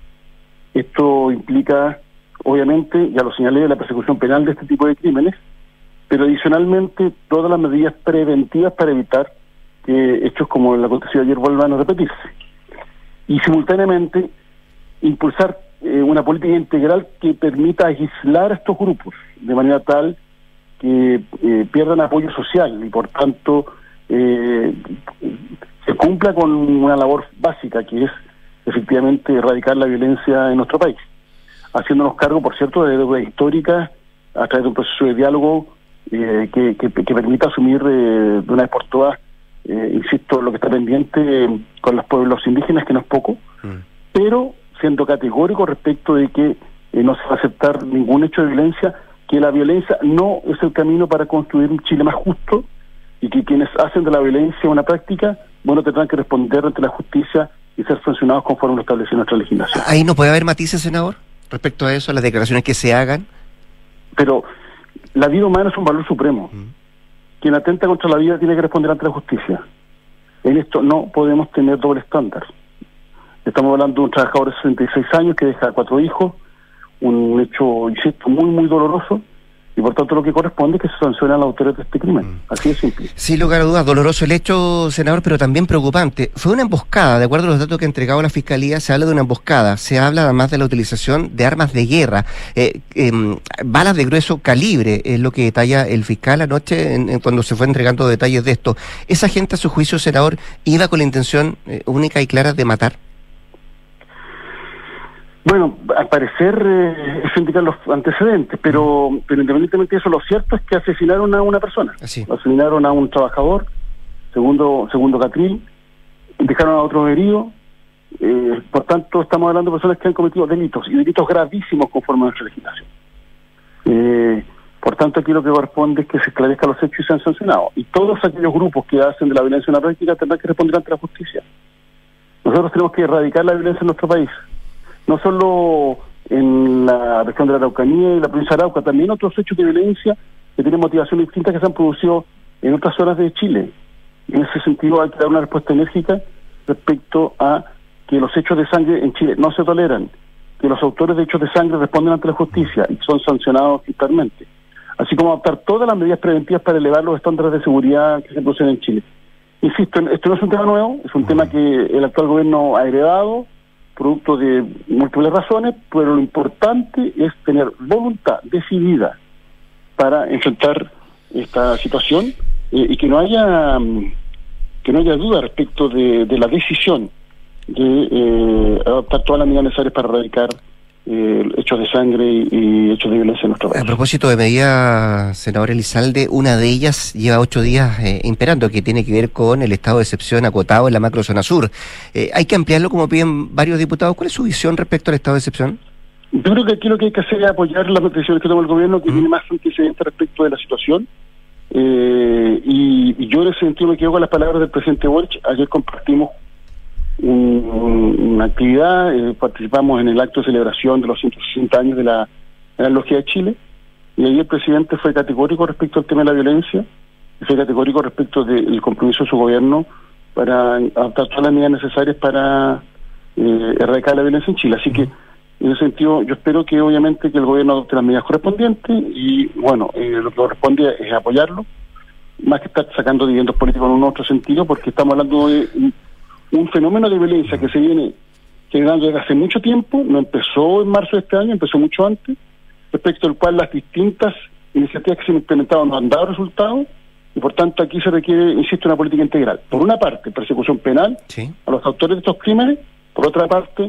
[SPEAKER 9] Esto implica, obviamente, ya lo señalé, la persecución penal de este tipo de crímenes, pero adicionalmente todas las medidas preventivas para evitar que hechos como el acontecido ayer vuelvan a repetirse. Y simultáneamente impulsar una política integral que permita aislar a estos grupos de manera tal que pierdan apoyo social y por tanto se cumpla con una labor básica, que es efectivamente erradicar la violencia en nuestro país, haciéndonos cargo, por cierto, de deuda histórica a través de un proceso de diálogo que permita asumir de una vez por todas, insisto, lo que está pendiente con los pueblos indígenas, que no es poco, pero siendo categórico respecto de que no se va a aceptar ningún hecho de violencia, que la violencia no es el camino para construir un Chile más justo, y que quienes hacen de la violencia una práctica, bueno, tendrán que responder ante la justicia y ser sancionados conforme lo establece nuestra legislación.
[SPEAKER 2] Ahí no puede haber matices, senador, respecto a eso, a las declaraciones que se hagan.
[SPEAKER 9] Pero la vida humana es un valor supremo. Quien atenta contra la vida tiene que responder ante la justicia. En esto no podemos tener doble estándar. Estamos hablando de un trabajador de 66 años que deja 4 hijos, un hecho, insisto, muy, muy doloroso, y por tanto lo que corresponde es que se sancionen a los autores de este crimen. Así de simple.
[SPEAKER 2] Sin lugar a dudas, doloroso el hecho, senador, pero también preocupante. Fue una emboscada, de acuerdo a los datos que ha entregado la Fiscalía, se habla de una emboscada, se habla además de la utilización de armas de guerra, balas de grueso calibre, es lo que detalla el fiscal anoche cuando se fue entregando detalles de esto. ¿Esa gente, a su juicio, senador, iba con la intención única y clara de matar?
[SPEAKER 9] Bueno, al parecer eso indican los antecedentes, pero independientemente de eso, lo cierto es que asesinaron a una persona.
[SPEAKER 2] Así.
[SPEAKER 9] Asesinaron a un trabajador, segundo Catril, dejaron a otros heridos. Por tanto, estamos hablando de personas que han cometido delitos, y delitos gravísimos conforme a nuestra legislación. Por tanto, aquí lo que corresponde es que se esclarezcan los hechos y sean sancionados. Y todos aquellos grupos que hacen de la violencia una práctica tendrán que responder ante la justicia. Nosotros tenemos que erradicar la violencia en nuestro país. No solo en la región de la Araucanía y la provincia de Arauca, también otros hechos de violencia que tienen motivaciones distintas que se han producido en otras zonas de Chile. En ese sentido hay que dar una respuesta enérgica respecto a que los hechos de sangre en Chile no se toleran, que los autores de hechos de sangre responden ante la justicia y son sancionados fiscalmente, así como adoptar todas las medidas preventivas para elevar los estándares de seguridad que se producen en Chile. Insisto, esto no es un tema nuevo, es un tema que el actual gobierno ha heredado, producto de múltiples razones, pero lo importante es tener voluntad decidida para enfrentar esta situación y que no haya duda respecto de la decisión de adoptar todas las medidas necesarias para erradicar hechos de sangre y hechos de violencia en nuestro país.
[SPEAKER 2] A propósito de medidas, senador Elizalde, una de ellas lleva 8 días imperando, que tiene que ver con el estado de excepción acotado en la macrozona sur. ¿Hay que ampliarlo, como piden varios diputados? ¿Cuál es su visión respecto al estado de excepción?
[SPEAKER 9] Yo creo que aquí lo que hay que hacer es apoyar las decisiones que toma el gobierno, que tiene más antecedentes respecto de la situación. Y yo en ese sentido me quedo con las palabras del presidente Boric. Ayer compartimos una actividad, participamos en el acto de celebración de los 160 años de la Analogía de Chile, y ahí el presidente fue categórico respecto al tema de la violencia, y fue categórico respecto del compromiso de su gobierno para adoptar todas las medidas necesarias para erradicar la violencia en Chile. Así que en ese sentido yo espero que obviamente que el gobierno adopte las medidas correspondientes, y bueno, lo que corresponde es apoyarlo, más que estar sacando dividendos políticos en un otro sentido, porque estamos hablando de un fenómeno de violencia que se viene generando desde hace mucho tiempo, no empezó en marzo de este año, empezó mucho antes, respecto al cual las distintas iniciativas que se han implementado no han dado resultados, y por tanto aquí se requiere, insisto, una política integral. Por una parte, persecución penal a los autores de estos crímenes, por otra parte,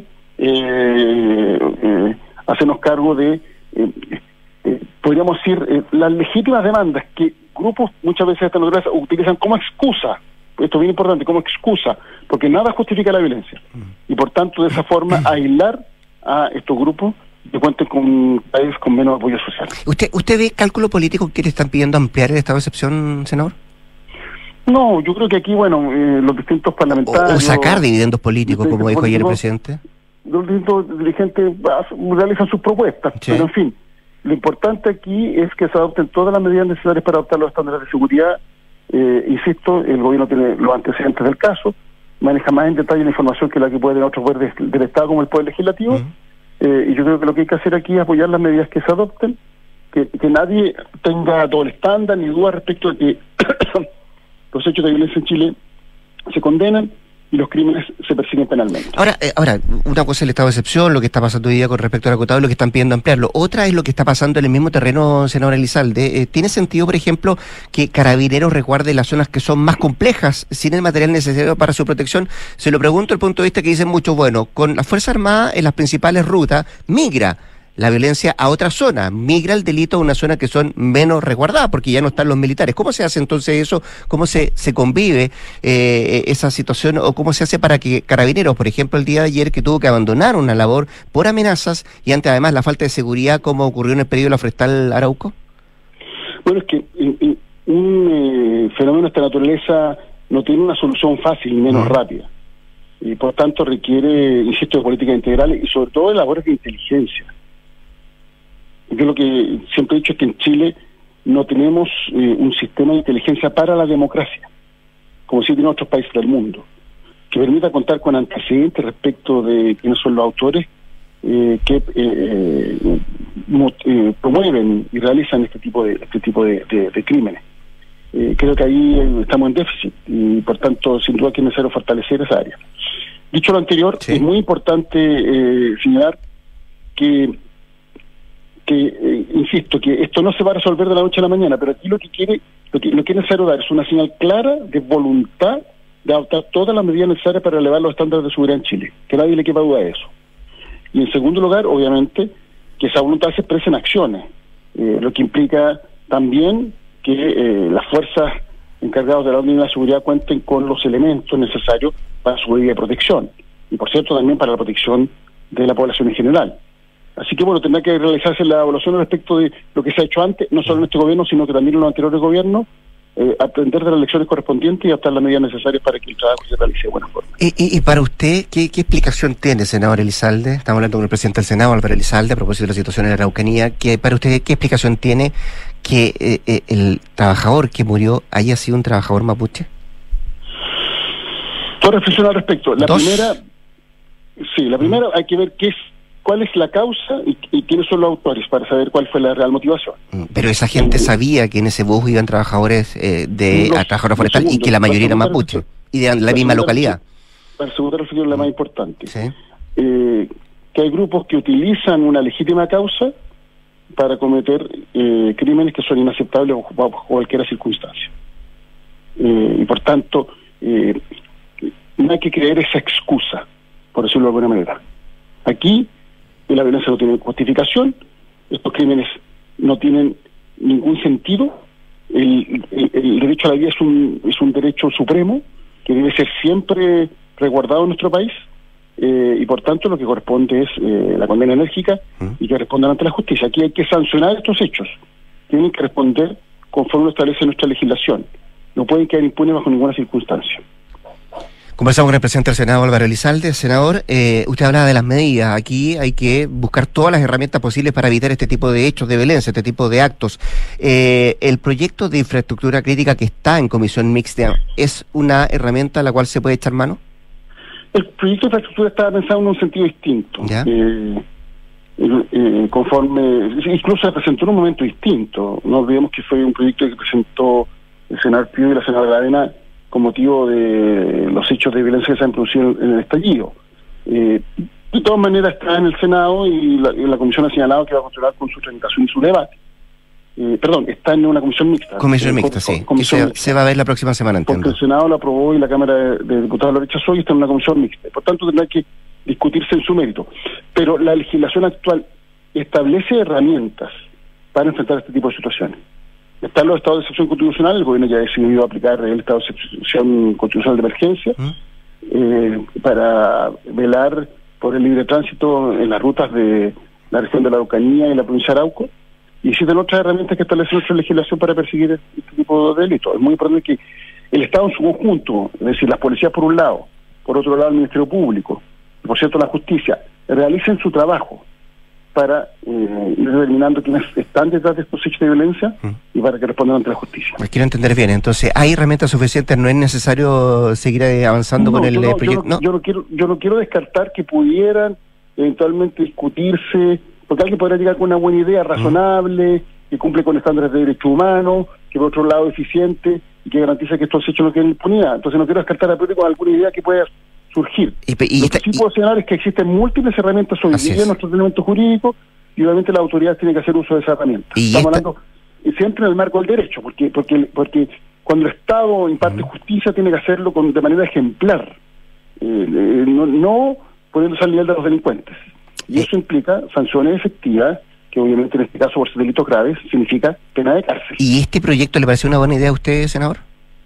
[SPEAKER 9] hacernos cargo de, podríamos decir, las legítimas demandas que grupos muchas veces esta naturaleza utilizan como excusa. Esto es bien importante, como excusa, porque nada justifica la violencia. Y por tanto, de esa forma, aislar a estos grupos que cuenten con un país con menos apoyo social.
[SPEAKER 2] ¿Usted ve cálculo político que le están pidiendo ampliar el estado de excepción, senador?
[SPEAKER 9] No, yo creo que aquí, bueno, los distintos parlamentarios...
[SPEAKER 2] O sacar dividendos políticos, como dijo ayer el presidente.
[SPEAKER 9] Los distintos dirigentes realizan sus propuestas, pero en fin, lo importante aquí es que se adopten todas las medidas necesarias para adoptar los estándares de seguridad. Insisto, el gobierno tiene los antecedentes del caso, maneja más en detalle la información que la que puede tener otros poderes del Estado, como el Poder Legislativo, y yo creo que lo que hay que hacer aquí es apoyar las medidas que se adopten, que nadie tenga doble estándar ni duda respecto de que los hechos de violencia en Chile se condenan y los crímenes se persiguen penalmente.
[SPEAKER 2] Ahora, una cosa es el estado de excepción, lo que está pasando hoy día con respecto al acotado, lo que están pidiendo ampliarlo. Otra es lo que está pasando en el mismo terreno, senador Elizalde. ¿Tiene sentido, por ejemplo, que Carabineros resguarde las zonas que son más complejas, sin el material necesario para su protección? Se lo pregunto desde el punto de vista que dicen muchos, bueno, con la Fuerza Armada en las principales rutas, migra la violencia a otra zona, migra el delito a una zona que son menos resguardadas, porque ya no están los militares. ¿Cómo se hace entonces eso? ¿Cómo se convive esa situación? ¿O cómo se hace para que Carabineros, por ejemplo, el día de ayer, que tuvo que abandonar una labor por amenazas y ante además la falta de seguridad, como ocurrió en el periodo de la Forestal Arauco?
[SPEAKER 9] Bueno, es que un fenómeno de esta naturaleza no tiene una solución fácil ni menos rápida. y por tanto requiere, insisto, de políticas integrales y sobre todo de labores de inteligencia. Yo lo que siempre he dicho es que en Chile no tenemos un sistema de inteligencia para la democracia, como sí tienen otros países del mundo, que permita contar con antecedentes respecto de quiénes son los autores que promueven y realizan este tipo de crímenes. Creo que ahí estamos en déficit y por tanto sin duda que es necesario fortalecer esa área. Dicho lo anterior, es muy importante señalar que insisto, que esto no se va a resolver de la noche a la mañana, pero aquí lo que es necesario dar es una señal clara de voluntad de adoptar todas las medidas necesarias para elevar los estándares de seguridad en Chile, que nadie le quepa duda de eso. Y en segundo lugar, obviamente, que esa voluntad se exprese en acciones, lo que implica también que las fuerzas encargadas de la orden de la seguridad cuenten con los elementos necesarios para su medida de protección, y por cierto también para la protección de la población en general. Así que bueno, tendrá que realizarse la evaluación respecto de lo que se ha hecho antes, no solo en este gobierno, sino que también en los anteriores gobiernos, aprender de las lecciones correspondientes y adoptar las medidas necesarias para que el trabajo se realice de buena forma.
[SPEAKER 2] Y para usted, ¿qué explicación tiene, senador Elizalde? Estamos hablando con el presidente del Senado, Álvaro Elizalde, a propósito de la situación en la Araucanía. Para usted, ¿qué explicación tiene que el trabajador que murió haya sido un trabajador mapuche?
[SPEAKER 9] Dos reflexiones al respecto. La primera hay que ver cuál es la causa y quiénes son los autores para saber cuál fue la real motivación.
[SPEAKER 2] Pero esa gente sabía que en ese bus iban trabajadores trabajadores forestales y que la mayoría eran mapuche y de la misma localidad.
[SPEAKER 9] La segunda reflexión es la más importante. ¿Sí? Que hay grupos que utilizan una legítima causa para cometer crímenes que son inaceptables bajo cualquier circunstancia. Y por tanto, no hay que creer esa excusa, por decirlo de alguna manera. Aquí la violencia no tiene justificación, estos crímenes no tienen ningún sentido, el derecho a la vida es un derecho supremo que debe ser siempre resguardado en nuestro país, y por tanto lo que corresponde es la condena enérgica y que respondan ante la justicia. Aquí hay que sancionar estos hechos, tienen que responder conforme lo establece nuestra legislación, no pueden quedar impunes bajo ninguna circunstancia.
[SPEAKER 2] Conversamos con el presidente del Senado, Álvaro Elizalde. Senador, usted hablaba de las medidas. Aquí hay que buscar todas las herramientas posibles para evitar este tipo de hechos de violencia, este tipo de actos. El proyecto de infraestructura crítica que está en comisión mixta, ¿es una herramienta a la cual se puede echar mano?
[SPEAKER 9] El proyecto de infraestructura estaba pensado en un sentido distinto. Incluso se presentó en un momento distinto. No olvidemos que fue un proyecto que presentó el senador Pío y la senadora Aravena con motivo de los hechos de violencia que se han producido en el estallido. De todas maneras está en el Senado y la Comisión ha señalado que va a continuar con su tramitación y su debate. Está en una comisión mixta.
[SPEAKER 2] Comisión mixta, sí. Se va a ver la próxima semana, entiendo.
[SPEAKER 9] Porque el Senado lo aprobó y la Cámara de Diputados lo rechazó y está en una comisión mixta. Por tanto, tendrá que discutirse en su mérito. Pero la legislación actual establece herramientas para enfrentar este tipo de situaciones. Están los estados de excepción constitucional, el gobierno ya ha decidido aplicar el estado de excepción constitucional de emergencia para velar por el libre tránsito en las rutas de la región de la Araucanía y la provincia de Arauco, y existen otras herramientas que establece nuestra legislación para perseguir este tipo de delitos. Es muy importante que el Estado en su conjunto, es decir, las policías por un lado, por otro lado el Ministerio Público, y por cierto la justicia, realicen su trabajo para ir determinando quiénes están detrás de estos hechos de violencia y para que respondan ante la justicia.
[SPEAKER 2] Pues quiero entender bien, entonces, ¿hay herramientas suficientes? ¿No es necesario seguir avanzando con el proyecto?
[SPEAKER 9] Yo no quiero descartar que pudieran eventualmente discutirse, porque alguien podrá llegar con una buena idea razonable, que cumple con estándares de derechos humanos, que por otro lado es eficiente y que garantiza que estos hechos no queden impunidad. Entonces no quiero descartar a priori con alguna idea que pueda surgir. Lo que sí puedo señalar es que existen múltiples herramientas hoy día en nuestro ordenamiento jurídico y obviamente la autoridad tiene que hacer uso de esa herramienta. Estamos hablando siempre en el marco del derecho, porque cuando el Estado imparte justicia tiene que hacerlo de manera ejemplar, no poniéndose al nivel de los delincuentes. Y eso implica sanciones efectivas, que obviamente en este caso por delitos graves significa pena de cárcel.
[SPEAKER 2] ¿Y este proyecto le pareció una buena idea a usted, senador?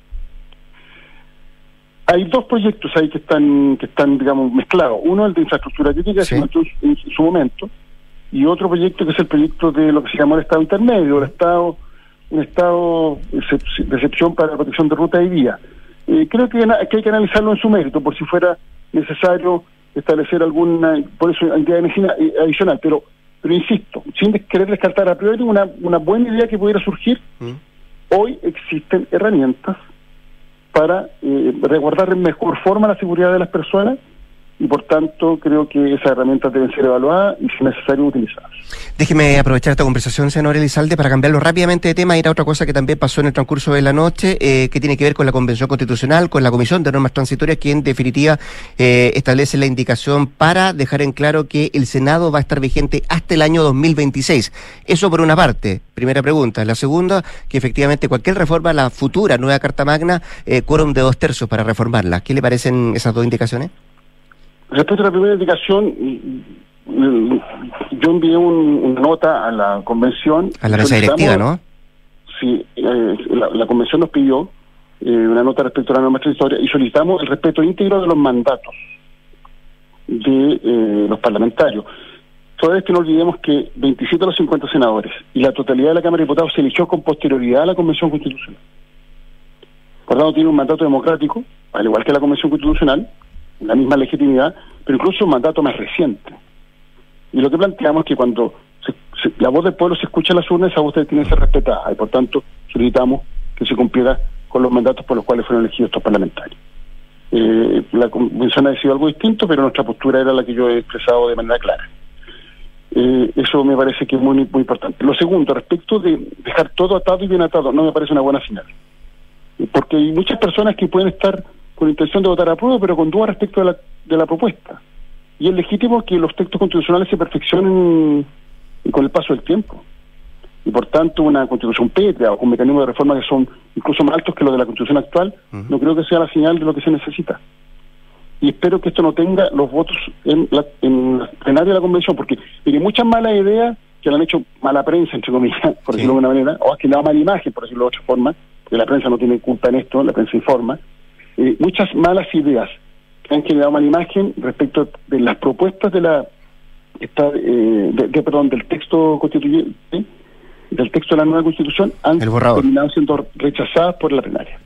[SPEAKER 9] Hay dos proyectos ahí que están digamos, mezclados. Uno el de infraestructura crítica, que se en su momento, y otro proyecto que es el proyecto de lo que se llamó el Estado Intermedio, un Estado de excepción para la protección de ruta y vía. Creo que hay que analizarlo en su mérito, por si fuera necesario establecer alguna, por eso, entidad de medicina adicional, pero insisto, sin querer descartar a priori una buena idea que pudiera surgir, hoy existen herramientas para resguardar en mejor forma la seguridad de las personas, y por tanto creo que esas herramientas deben ser evaluadas y si necesario utilizadas.
[SPEAKER 2] Déjeme aprovechar esta conversación, senador Elizalde, para cambiarlo rápidamente de tema, ir a otra cosa que también pasó en el transcurso de la noche, que tiene que ver con la Convención Constitucional, con la Comisión de Normas Transitorias, que en definitiva establece la indicación para dejar en claro que el Senado va a estar vigente hasta el año 2026. Eso por una parte, primera pregunta. La segunda, que efectivamente cualquier reforma a la futura nueva Carta Magna, quórum de 2/3 para reformarla. ¿Qué le parecen esas dos indicaciones?
[SPEAKER 9] Respecto a la primera indicación, yo envié una nota a la convención.
[SPEAKER 2] A la mesa directiva, ¿no?
[SPEAKER 9] Sí, la convención nos pidió una nota respecto a la norma transitoria y solicitamos el respeto íntegro de los mandatos de los parlamentarios. Toda vez que no olvidemos que 27 de los 50 senadores y la totalidad de la Cámara de Diputados se eligió con posterioridad a la Convención Constitucional. Por lo tanto, tiene un mandato democrático, al igual que la Convención Constitucional, la misma legitimidad, pero incluso un mandato más reciente. Y lo que planteamos es que cuando la voz del pueblo se escucha en las urnas, esa voz tiene que ser respetada, y por tanto solicitamos que se cumpliera con los mandatos por los cuales fueron elegidos estos parlamentarios. La convención ha decidido algo distinto, pero nuestra postura era la que yo he expresado de manera clara. Eso me parece que es muy, muy importante. Lo segundo, respecto de dejar todo atado y bien atado, no me parece una buena señal. Porque hay muchas personas que pueden estar con intención de votar a prueba, pero con dudas respecto de la propuesta. Y es legítimo que los textos constitucionales se perfeccionen con el paso del tiempo. Y por tanto, una constitución pétrea o con mecanismos de reforma que son incluso más altos que los de la constitución actual, no creo que sea la señal de lo que se necesita. Y espero que esto no tenga los votos en la plenaria de la convención, porque tiene muchas malas ideas que le han hecho mala prensa, entre comillas, por decirlo de alguna manera, o que le da mala imagen, por decirlo de otra forma, porque la prensa no tiene culpa en esto, la prensa informa. Muchas malas ideas que han generado mala imagen respecto de las propuestas del texto constituyente, del texto de la nueva Constitución, han terminado siendo rechazadas por la plenaria.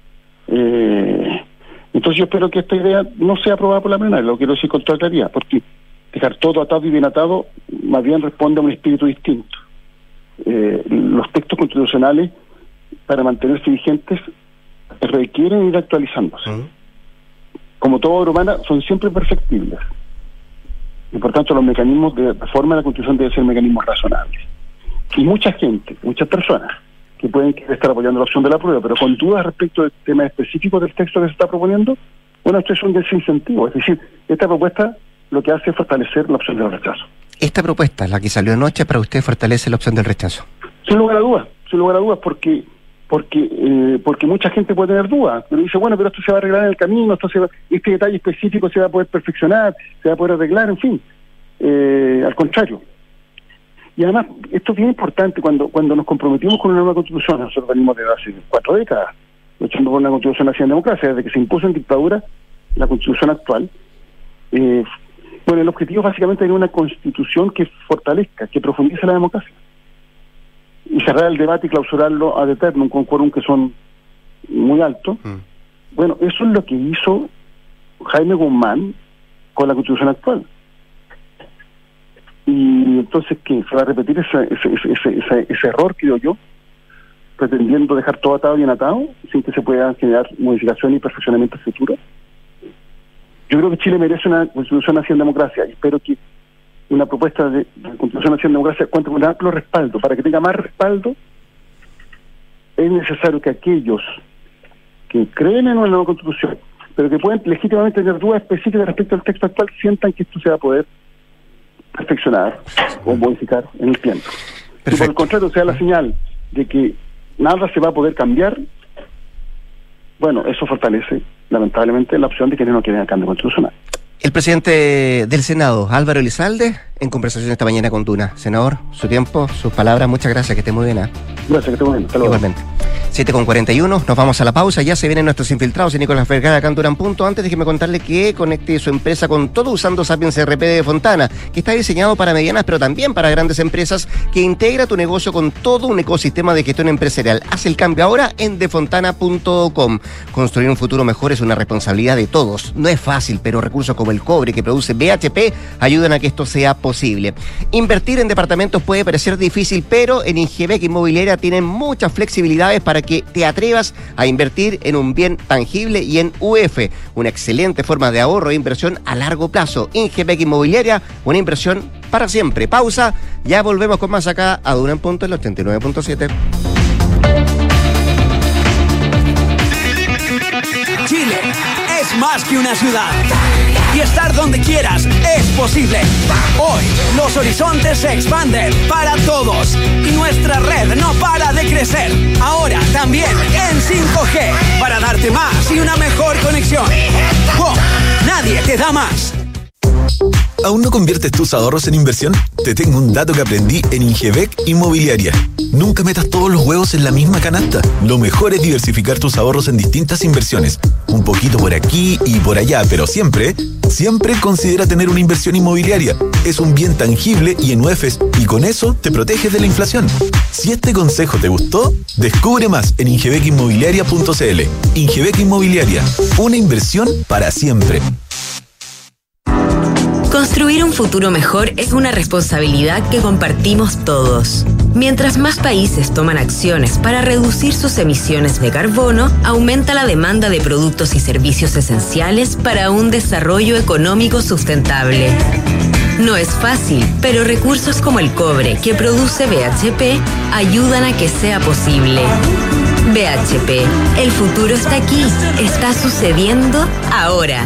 [SPEAKER 9] Entonces yo espero que esta idea no sea aprobada por la plenaria, lo quiero decir con toda claridad, porque dejar todo atado y bien atado más bien responde a un espíritu distinto. Los textos constitucionales, para mantenerse vigentes, requieren ir actualizándose. Como toda obra humana, son siempre perfectibles. Y por tanto, los mecanismos de reforma de la Constitución deben ser mecanismos razonables. Y mucha gente, muchas personas, que pueden estar apoyando la opción de la prueba, pero con dudas respecto del tema específico del texto que se está proponiendo, bueno, esto es un desincentivo. Es decir, esta propuesta lo que hace es fortalecer la opción del rechazo.
[SPEAKER 2] Esta propuesta, la que salió anoche, para usted fortalece la opción del rechazo.
[SPEAKER 9] Sin lugar a dudas, porque mucha gente puede tener dudas, pero dice, bueno, pero esto se va a arreglar en el camino, este detalle específico se va a poder perfeccionar, se va a poder arreglar, en fin. Al contrario. Y además, esto es bien importante, cuando nos comprometimos con una nueva constitución, nosotros venimos de hace 4 décadas, luchando por una constitución nacida en democracia, desde que se impuso en dictadura la constitución actual. Bueno, el objetivo básicamente es una constitución que fortalezca, que profundice la democracia. Y cerrar el debate y clausurarlo ad eternum con quórum que son muy altos. Bueno, eso es lo que hizo Jaime Guzmán con la Constitución actual. Y entonces, ¿qué? ¿Se va a repetir ese error, creo yo, pretendiendo dejar todo atado y bien atado, sin que se puedan generar modificaciones y perfeccionamientos futuros? Yo creo que Chile merece una Constitución nacida en democracia, y espero que una propuesta de Constitución nacida en democracia cuente con un amplio respaldo. Para que tenga más respaldo, es necesario que aquellos que creen en una nueva Constitución, pero que pueden legítimamente tener dudas específicas respecto al texto actual, sientan que esto se va a poder perfeccionar o modificar en el tiempo. Si por el contrario sea la señal de que nada se va a poder cambiar, bueno, eso fortalece lamentablemente la opción de que no quieren el cambio constitucional.
[SPEAKER 2] El presidente del Senado, Álvaro Elizalde, en conversación esta mañana con Duna. Senador, su tiempo, sus palabras, muchas gracias, que esté muy bien.
[SPEAKER 9] Gracias, que esté muy bien. Hasta luego.
[SPEAKER 2] Igualmente. 7:41, nos vamos a la pausa, ya se vienen nuestros infiltrados en Nicolás Vergara acá en Duna en Punto. Antes déjeme contarle que conecte su empresa con todo usando Sapiens RP de Fontana, que está diseñado para medianas pero también para grandes empresas, que integra tu negocio con todo un ecosistema de gestión empresarial. Haz el cambio ahora en defontana.com. Construir un futuro mejor es una responsabilidad de todos. No es fácil, pero recursos como el cobre que produce BHP ayudan a que esto sea posible. Invertir en departamentos puede parecer difícil, pero en Ingebec Inmobiliaria tienen muchas flexibilidades para que te atrevas a invertir en un bien tangible y en UF, una excelente forma de ahorro e inversión a largo plazo. Ingebec Inmobiliaria, una inversión para siempre. Pausa, ya volvemos con más acá a Duna en Punto, el 89.7.
[SPEAKER 10] Chile es más que una ciudad. Y estar donde quieras es posible. Hoy los horizontes se expanden para todos y nuestra red no para de crecer. Ahora también en 5G para darte más y una mejor conexión. ¡Wow! Nadie te da más.
[SPEAKER 11] ¿Aún no conviertes tus ahorros en inversión? Te tengo un dato que aprendí en Ingebec Inmobiliaria. Nunca metas todos los huevos en la misma canasta. Lo mejor es diversificar tus ahorros en distintas inversiones. Un poquito por aquí y por allá, pero siempre considera tener una inversión inmobiliaria. Es un bien tangible y en UEFs, y con eso te proteges de la inflación. Si este consejo te gustó, descubre más en ingebecinmobiliaria.cl. Ingebec Inmobiliaria, una inversión para siempre.
[SPEAKER 12] Construir un futuro mejor es una responsabilidad que compartimos todos. Mientras más países toman acciones para reducir sus emisiones de carbono, aumenta la demanda de productos y servicios esenciales para un desarrollo económico sustentable. No es fácil, pero recursos como el cobre que produce BHP ayudan a que sea posible. BHP, el futuro está aquí, está sucediendo ahora.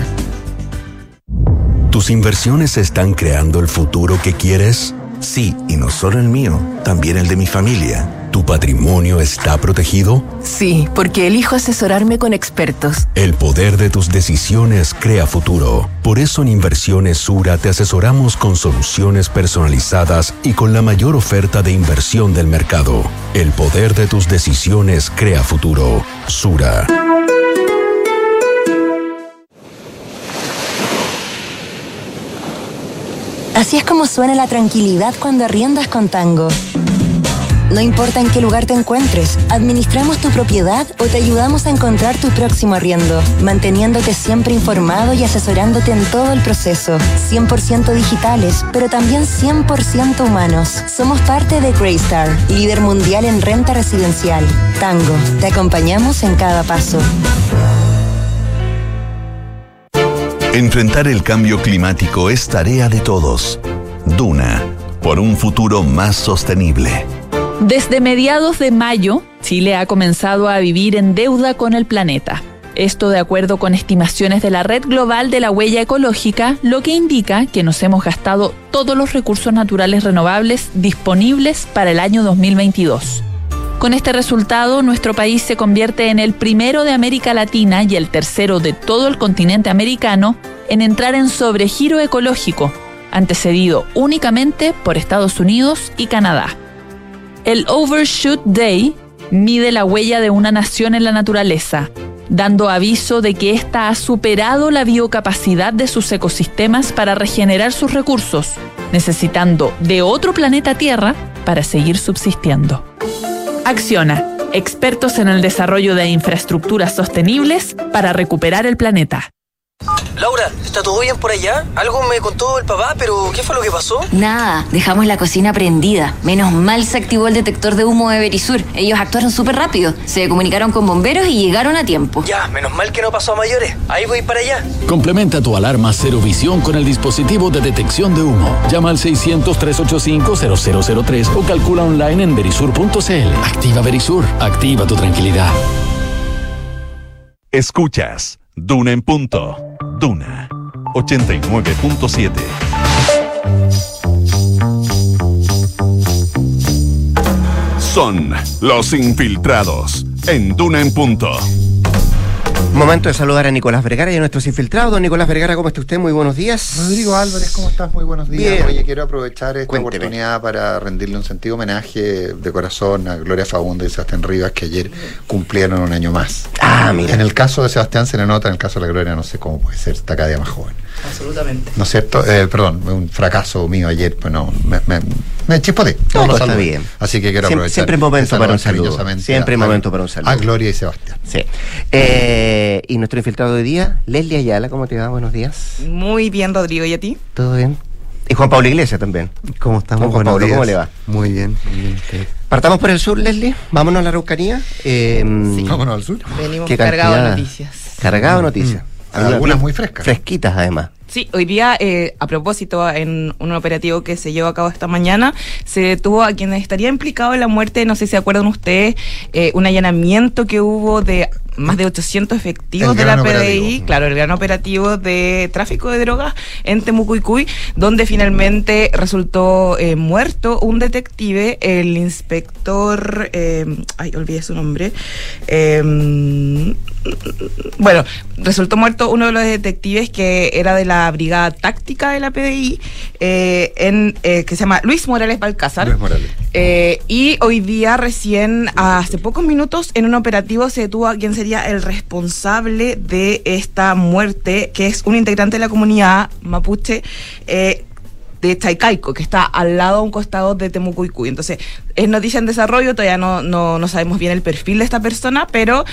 [SPEAKER 13] ¿Tus inversiones están creando el futuro que quieres?
[SPEAKER 14] Sí, y no solo el mío, también el de mi familia.
[SPEAKER 13] ¿Tu patrimonio está protegido?
[SPEAKER 15] Sí, porque elijo asesorarme con expertos.
[SPEAKER 13] El poder de tus decisiones crea futuro. Por eso en Inversiones Sura te asesoramos con soluciones personalizadas y con la mayor oferta de inversión del mercado. El poder de tus decisiones crea futuro. Sura.
[SPEAKER 16] Así es como suena la tranquilidad cuando arriendas con Tango. No importa en qué lugar te encuentres, administramos tu propiedad o te ayudamos a encontrar tu próximo arriendo, manteniéndote siempre informado y asesorándote en todo el proceso. 100% digitales, pero también 100% humanos. Somos parte de Greystar, líder mundial en renta residencial. Tango, te acompañamos en cada paso.
[SPEAKER 1] Enfrentar el cambio climático es tarea de todos. Duna, por un futuro más sostenible.
[SPEAKER 17] Desde mediados de mayo, Chile ha comenzado a vivir en deuda con el planeta. Esto de acuerdo con estimaciones de la Red Global de la Huella Ecológica, lo que indica que nos hemos gastado todos los recursos naturales renovables disponibles para el año 2022. Con este resultado, nuestro país se convierte en el primero de América Latina y el tercero de todo el continente americano en entrar en sobregiro ecológico, antecedido únicamente por Estados Unidos y Canadá. El Overshoot Day mide la huella de una nación en la naturaleza, dando aviso de que ésta ha superado la biocapacidad de sus ecosistemas para regenerar sus recursos, necesitando de otro planeta Tierra para seguir subsistiendo. Acciona, expertos en el desarrollo de infraestructuras sostenibles para recuperar el planeta.
[SPEAKER 7] Laura, ¿está todo bien por allá? Algo me contó el papá, pero ¿qué fue lo que pasó?
[SPEAKER 8] Nada, dejamos la cocina prendida. Menos mal se activó el detector de humo de Verisur. Ellos actuaron súper rápido. Se comunicaron con bomberos y llegaron a tiempo.
[SPEAKER 7] Ya, menos mal que no pasó a mayores. Ahí voy para allá.
[SPEAKER 5] Complementa tu alarma Cero Visión con el dispositivo de detección de humo. Llama al 600-385-0003 o calcula online en verisur.cl. Activa Verisur. Activa tu tranquilidad.
[SPEAKER 1] Escuchas Duna en Punto. Duna 89.7. Son los infiltrados en Duna en Punto.
[SPEAKER 2] Momento de saludar a Nicolás Vergara y a nuestros infiltrados. Don Nicolás Vergara, ¿cómo está usted? Muy buenos días.
[SPEAKER 18] Rodrigo Álvarez, ¿cómo estás? Muy buenos días.
[SPEAKER 2] Bien.
[SPEAKER 18] Oye, quiero aprovechar esta
[SPEAKER 2] Cuénteme.
[SPEAKER 18] oportunidad para rendirle un sentido homenaje de corazón a Gloria Faúndez y Sebastián Rivas, que ayer cumplieron un año más.
[SPEAKER 2] Mira.
[SPEAKER 18] En el caso de Sebastián se le nota, en el caso de la Gloria no sé cómo puede ser, está cada día más joven.
[SPEAKER 19] Absolutamente.
[SPEAKER 18] ¿No es cierto? Perdón, un fracaso mío ayer, pues no, me chispoteé.
[SPEAKER 2] Todo está bien.
[SPEAKER 18] Así que quiero aprovechar.
[SPEAKER 2] Siempre es momento para un saludo.
[SPEAKER 18] cariñosamente
[SPEAKER 2] Siempre es momento para un saludo.
[SPEAKER 18] A Gloria y Sebastián.
[SPEAKER 2] Sí. Y nuestro infiltrado de hoy día, Leslie Ayala, ¿cómo te va? Buenos días.
[SPEAKER 19] Muy bien, Rodrigo, ¿y a ti?
[SPEAKER 2] ¿Todo bien? Y Juan Pablo Iglesias también.
[SPEAKER 20] ¿Cómo estamos?
[SPEAKER 2] Juan Pablo, ¿cómo le va?
[SPEAKER 20] Muy bien.
[SPEAKER 2] Partamos por el sur, Leslie. Vámonos a la Araucanía.
[SPEAKER 18] Sí. Vámonos al sur.
[SPEAKER 19] Venimos
[SPEAKER 2] ¿Qué
[SPEAKER 19] cargados de
[SPEAKER 2] cantidad?
[SPEAKER 19] noticias.
[SPEAKER 2] Cargado de noticias.
[SPEAKER 18] Algunas muy frescas.
[SPEAKER 2] Fresquitas, además.
[SPEAKER 19] Sí, hoy día, a propósito, en un operativo que se llevó a cabo esta mañana, se detuvo a quien estaría implicado en la muerte, no sé si se acuerdan ustedes, un allanamiento que hubo de más de 800 efectivos de la PDI, claro, el gran operativo de tráfico de drogas en Temucuicui, donde finalmente resultó muerto un detective, el inspector, olvidé su nombre, bueno, resultó muerto uno de los detectives que era de la brigada táctica de la PDI, que se llama Luis Morales Balcázar.
[SPEAKER 18] Luis Morales.
[SPEAKER 19] Y hoy día, recién, hace pocos minutos, en un operativo se detuvo a quien sería el responsable de esta muerte, que es un integrante de la comunidad mapuche, de Chaicaico, que está al lado, a un costado de Temucuicui. Entonces, es noticia en desarrollo, todavía no sabemos bien el perfil de esta persona, pero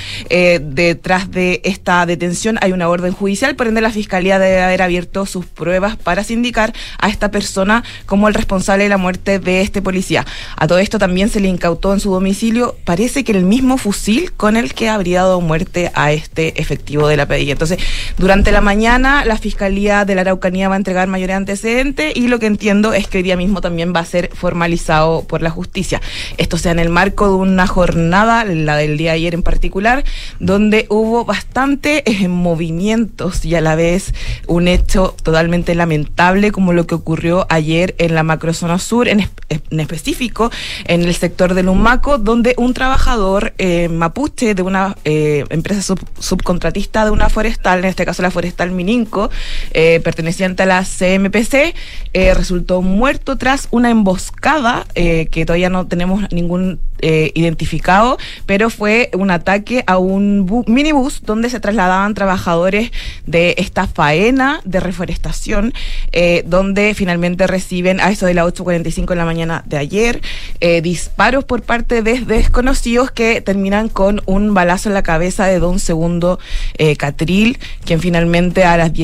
[SPEAKER 19] detrás de esta detención hay una orden judicial, por ende la Fiscalía debe haber abierto sus pruebas para sindicar a esta persona como el responsable de la muerte de este policía. A todo esto también se le incautó en su domicilio, parece que el mismo fusil con el que habría dado muerte a este efectivo de la PDI. Entonces, durante la mañana, la Fiscalía de la Araucanía va a entregar mayores antecedentes y lo que entiendo es que hoy día mismo también va a ser formalizado por la justicia. Esto sea en el marco de una jornada, la del día de ayer en particular, donde hubo bastante movimientos y a la vez un hecho totalmente lamentable como lo que ocurrió ayer en la macrozona sur, en específico en el sector del Humaco, donde un trabajador mapuche de una empresa subcontratista de una forestal, en este caso la forestal Mininco, perteneciente a la CMPC, resultó muerto tras una emboscada que todavía no tenemos ningún identificado, pero fue un ataque a un minibús donde se trasladaban trabajadores de esta faena de reforestación, donde finalmente reciben a eso de las 8:45 de la mañana de ayer disparos por parte de desconocidos que terminan con un balazo en la cabeza de don Segundo Catril, quien finalmente a las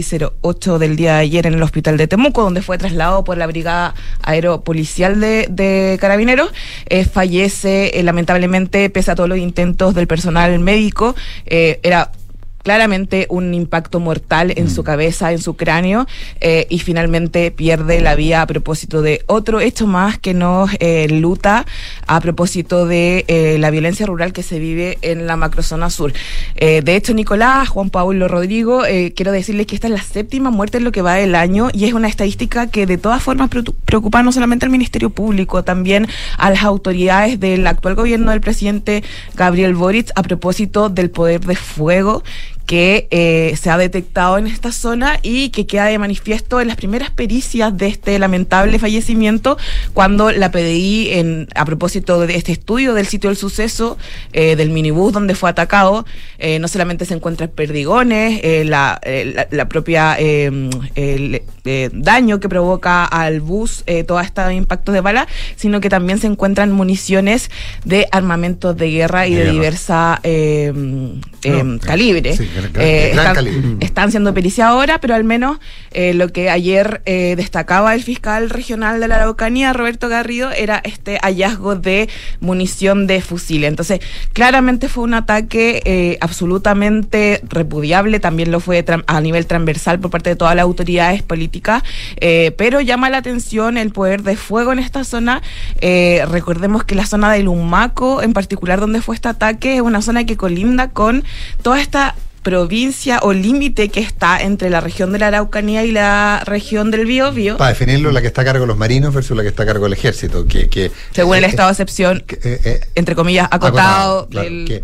[SPEAKER 19] 16:08 del día de ayer en el hospital de Temuco, donde fue trasladado por la brigada aeropolicial de Carabineros, fallece lamentablemente pese a todos los intentos del personal médico. Era claramente un impacto mortal en su cabeza, en su cráneo, y finalmente pierde la vida a propósito de otro hecho más que nos luta a propósito de la violencia rural que se vive en la macrozona sur. De hecho, Nicolás, Juan Pablo, Rodrigo, quiero decirles que esta es la 7ª muerte en lo que va del año y es una estadística que de todas formas preocupa no solamente al Ministerio Público, también a las autoridades del actual gobierno del presidente Gabriel Boric a propósito del poder de fuego que se ha detectado en esta zona y que queda de manifiesto en las primeras pericias de este lamentable fallecimiento, cuando la PDI, a propósito de este estudio del sitio del suceso, del minibús donde fue atacado, no solamente se encuentran perdigones, la propia daño que provoca al bus, todo este impacto de bala, sino que también se encuentran municiones de armamentos de guerra y de diversa calibre.
[SPEAKER 18] Sí, gran calibre.
[SPEAKER 19] Están siendo periciados ahora, pero al menos lo que ayer destacaba el fiscal regional de la Araucanía, Roberto Garrido, era este hallazgo de munición de fusiles. Entonces, claramente fue un ataque absolutamente repudiable, también lo fue a nivel transversal por parte de todas las autoridades políticas, pero llama la atención el poder de fuego en esta zona. Recordemos que la zona del Humaco, en particular donde fue este ataque, es una zona que colinda con toda esta provincia o límite que está entre la región de la Araucanía y la región del Biobío.
[SPEAKER 18] Para definirlo, la que está a cargo de los marinos versus la que está a cargo del ejército.
[SPEAKER 19] Según el estado de excepción, entre comillas, acotado
[SPEAKER 18] claro,
[SPEAKER 19] del gobierno.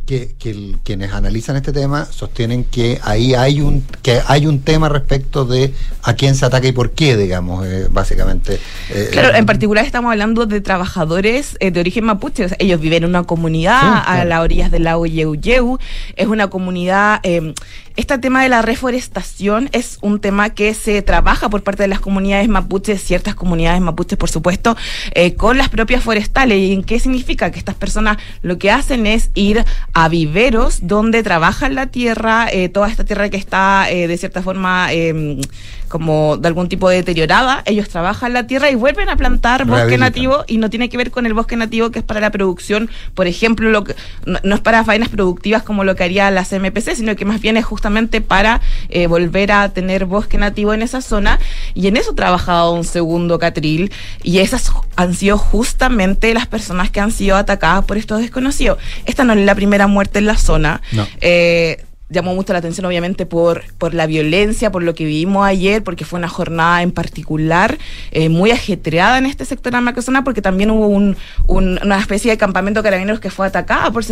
[SPEAKER 18] quienes analizan este tema sostienen que ahí hay un tema respecto de a quién se ataca y por qué, digamos, básicamente.
[SPEAKER 19] Claro, en particular estamos hablando de trabajadores de origen mapuche. O sea, ellos viven en una comunidad a las orillas del lago Yeuyeu. Es una comunidad. Este tema de la reforestación es un tema que se trabaja por parte de las comunidades mapuches, ciertas comunidades mapuches, por supuesto, con las propias forestales. ¿Y en qué significa? Que estas personas lo que hacen es ir a viveros donde trabajan la tierra, toda esta tierra que está de cierta forma como de algún tipo de deteriorada. Ellos trabajan la tierra y vuelven a plantar bosque nativo, y no tiene que ver con el bosque nativo que es para la producción, por ejemplo, no es para faenas productivas como lo que haría la CMPC, sino que más bien es justamente para volver a tener bosque nativo en esa zona, y en eso ha trabajado un segundo Catril, y esas han sido justamente las personas que han sido atacadas por estos desconocidos. Esta no es la primera muerte en la zona. No. Llamó mucho la atención, obviamente, por la violencia, por lo que vivimos ayer, porque fue una jornada en particular muy ajetreada en este sector de la macrozona, porque también hubo una especie de campamento de carabineros que fue atacado por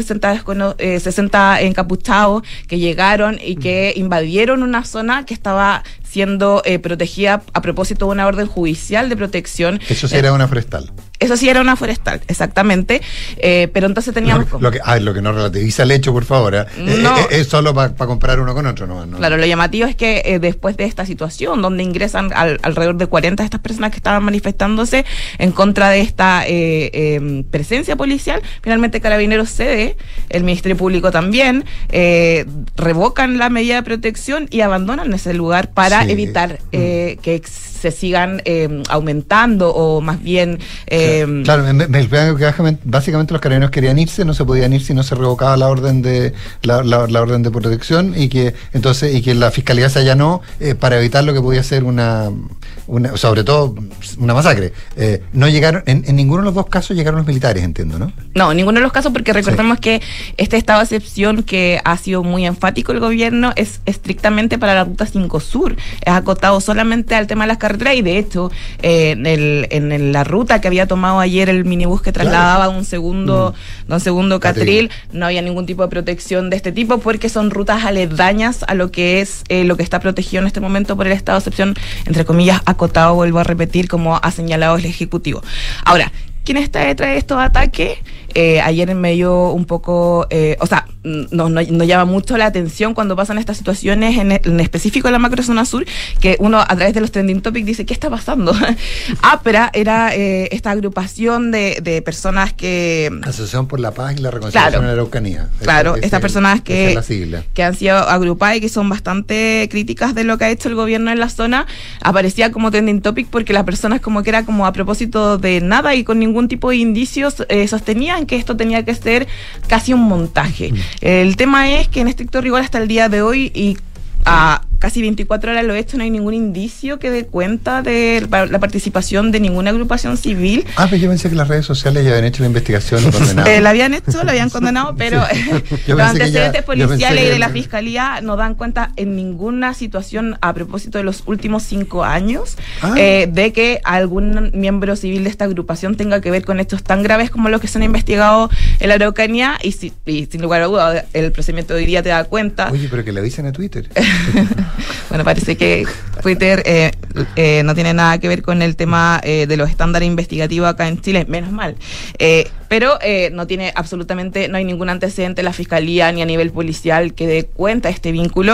[SPEAKER 19] 60 encapuchados que llegaron y que invadieron una zona que estaba siendo protegida a propósito de una orden judicial de protección.
[SPEAKER 18] Eso sí era una forestal.
[SPEAKER 19] Eso sí era una forestal, exactamente. Pero entonces teníamos...
[SPEAKER 18] Lo que no relativiza el hecho, por favor. No. Es solo para comparar uno con otro, ¿no?
[SPEAKER 19] Claro, lo llamativo es que después de esta situación, donde ingresan alrededor de 40 de estas personas que estaban manifestándose en contra de esta presencia policial, finalmente Carabineros cede, el Ministerio Público también, revocan la medida de protección y abandonan ese lugar para evitar que se sigan aumentando, o más bien...
[SPEAKER 18] Claro, me explican que básicamente los carabineros querían irse, no se podían ir si no se revocaba la orden de la orden de protección, y que la fiscalía se allanó para evitar lo que podía ser una sobre todo una masacre. No llegaron, en ninguno de los dos casos llegaron los militares, entiendo, ¿no?
[SPEAKER 19] No, en ninguno de los casos, porque recordemos que este estado de excepción que ha sido muy enfático el gobierno es estrictamente para la ruta 5 Sur, es acotado solamente al tema de las carreteras, y de hecho en la ruta que había tomado ayer el minibús que trasladaba un segundo Catril, no había ningún tipo de protección de este tipo, porque son rutas aledañas a lo que es lo que está protegido en este momento por el estado de excepción, entre comillas, acotado, vuelvo a repetir, como ha señalado el Ejecutivo. Ahora, ¿quién está detrás de estos ataques? Ayer me dio un poco, no llama mucho la atención cuando pasan estas situaciones, en específico en la macrozona sur, que uno a través de los trending topics dice, ¿qué está pasando? Ápera era esta agrupación de personas que...
[SPEAKER 18] Asociación por la Paz y la Reconciliación en la Araucanía.
[SPEAKER 19] Claro, estas personas que han sido agrupadas y que son bastante críticas de lo que ha hecho el gobierno en la zona, aparecía como trending topic porque las personas como que era como a propósito de nada y con ningún tipo de indicios sostenían que esto tenía que ser casi un montaje. El tema es que en estricto rigor hasta el día de hoy, y a casi 24 horas lo he hecho, no hay ningún indicio que dé cuenta de la participación de ninguna agrupación civil.
[SPEAKER 18] Pero yo pensé que las redes sociales ya habían hecho la investigación y condenado.
[SPEAKER 19] La habían condenado, pero los antecedentes policiales y de la fiscalía no dan cuenta en ninguna situación a propósito de los últimos 5 años de que algún miembro civil de esta agrupación tenga que ver con hechos tan graves como los que se han investigado en la Araucanía, y sin lugar a duda el procedimiento de hoy día te da cuenta.
[SPEAKER 18] Oye, pero que le avisen a Twitter.
[SPEAKER 19] Bueno, parece que Twitter no tiene nada que ver con el tema de los estándares investigativos acá en Chile, menos mal. Pero no tiene absolutamente, no hay ningún antecedente en la fiscalía ni a nivel policial que dé cuenta de este vínculo.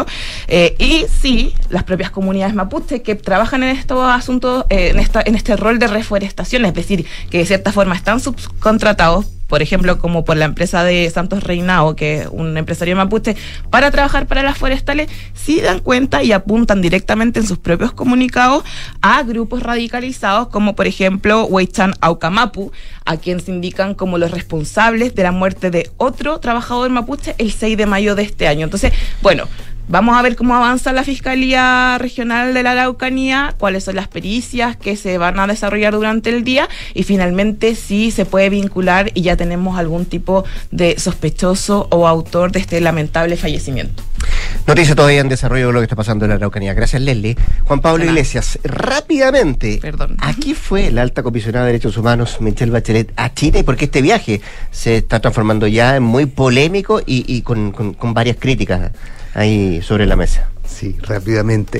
[SPEAKER 19] Y sí, las propias comunidades mapuches que trabajan en estos asuntos, en este rol de reforestación, es decir, que de cierta forma están subcontratados, por ejemplo, como por la empresa de Santos Reinao, que es un empresario mapuche, para trabajar para las forestales, sí dan cuenta y apuntan directamente en sus propios comunicados a grupos radicalizados, como por ejemplo Huaychan Aucamapu, a quien se indican como los responsables de la muerte de otro trabajador mapuche el 6 de mayo de este año. Entonces, bueno, vamos a ver cómo avanza la Fiscalía Regional de la Araucanía, cuáles son las pericias que se van a desarrollar durante el día, y finalmente si se puede vincular y ya tenemos algún tipo de sospechoso o autor de este lamentable fallecimiento.
[SPEAKER 2] Noticia todavía en desarrollo de lo que está pasando en la Araucanía. Gracias, Leslie. Juan Pablo Iglesias, rápidamente, aquí fue la alta comisionada de Derechos Humanos, Michelle Bachelet, a China, y porque este viaje se está transformando ya en muy polémico y con varias críticas ahí sobre la mesa.
[SPEAKER 20] Sí, rápidamente.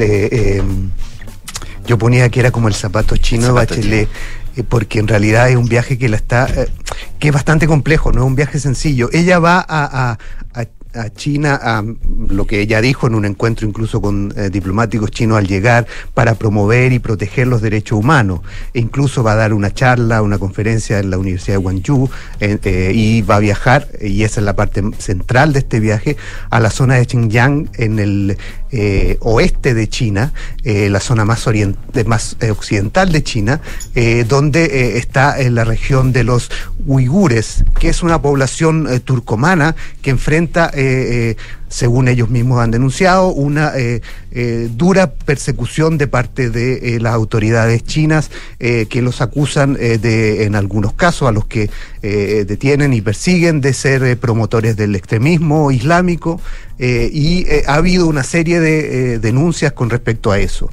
[SPEAKER 20] Yo ponía que era como el zapato chino de Bachelet, porque en realidad es un viaje que que es bastante complejo, no es un viaje sencillo. Ella va a China, a lo que ella dijo en un encuentro incluso con diplomáticos chinos al llegar, para promover y proteger los derechos humanos. E incluso va a dar una charla, una conferencia en la Universidad de Guangzhou, y va a viajar, y esa es la parte central de este viaje, a la zona de Xinjiang, en el oeste de China, la zona más occidental de China, donde está en la región de los uigures, que es una población turcomana que enfrenta, según ellos mismos han denunciado, una dura persecución de parte de las autoridades chinas, que los acusan en algunos casos, a los que detienen y persiguen, de ser promotores del extremismo islámico, y ha habido una serie de denuncias con respecto a eso.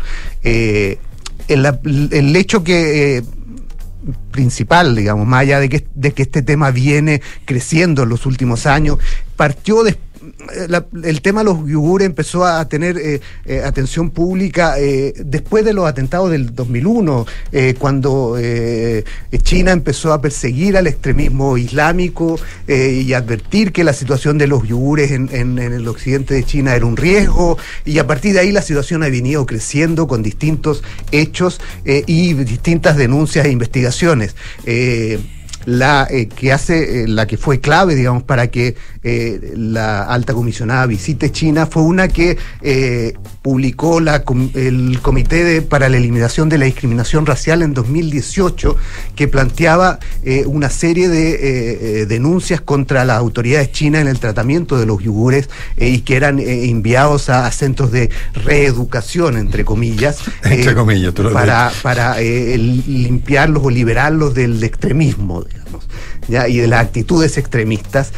[SPEAKER 20] El hecho que principal, digamos, más allá de que este tema viene creciendo en los últimos años, partió el tema de los uigures empezó a tener atención pública después de los atentados del 2001, cuando China empezó a perseguir al extremismo islámico y advertir que la situación de los uigures en el occidente de China era un riesgo, y a partir de ahí la situación ha venido creciendo con distintos hechos y distintas denuncias e investigaciones. La que fue clave, digamos, para que la alta comisionada visite China fue una que publicó el Comité para la Eliminación de la Discriminación Racial en 2018, que planteaba una serie de denuncias contra las autoridades chinas en el tratamiento de los uigures, y que eran enviados a centros de reeducación, entre comillas, para limpiarlos o liberarlos del extremismo, digamos, ¿ya? Y de las actitudes extremistas,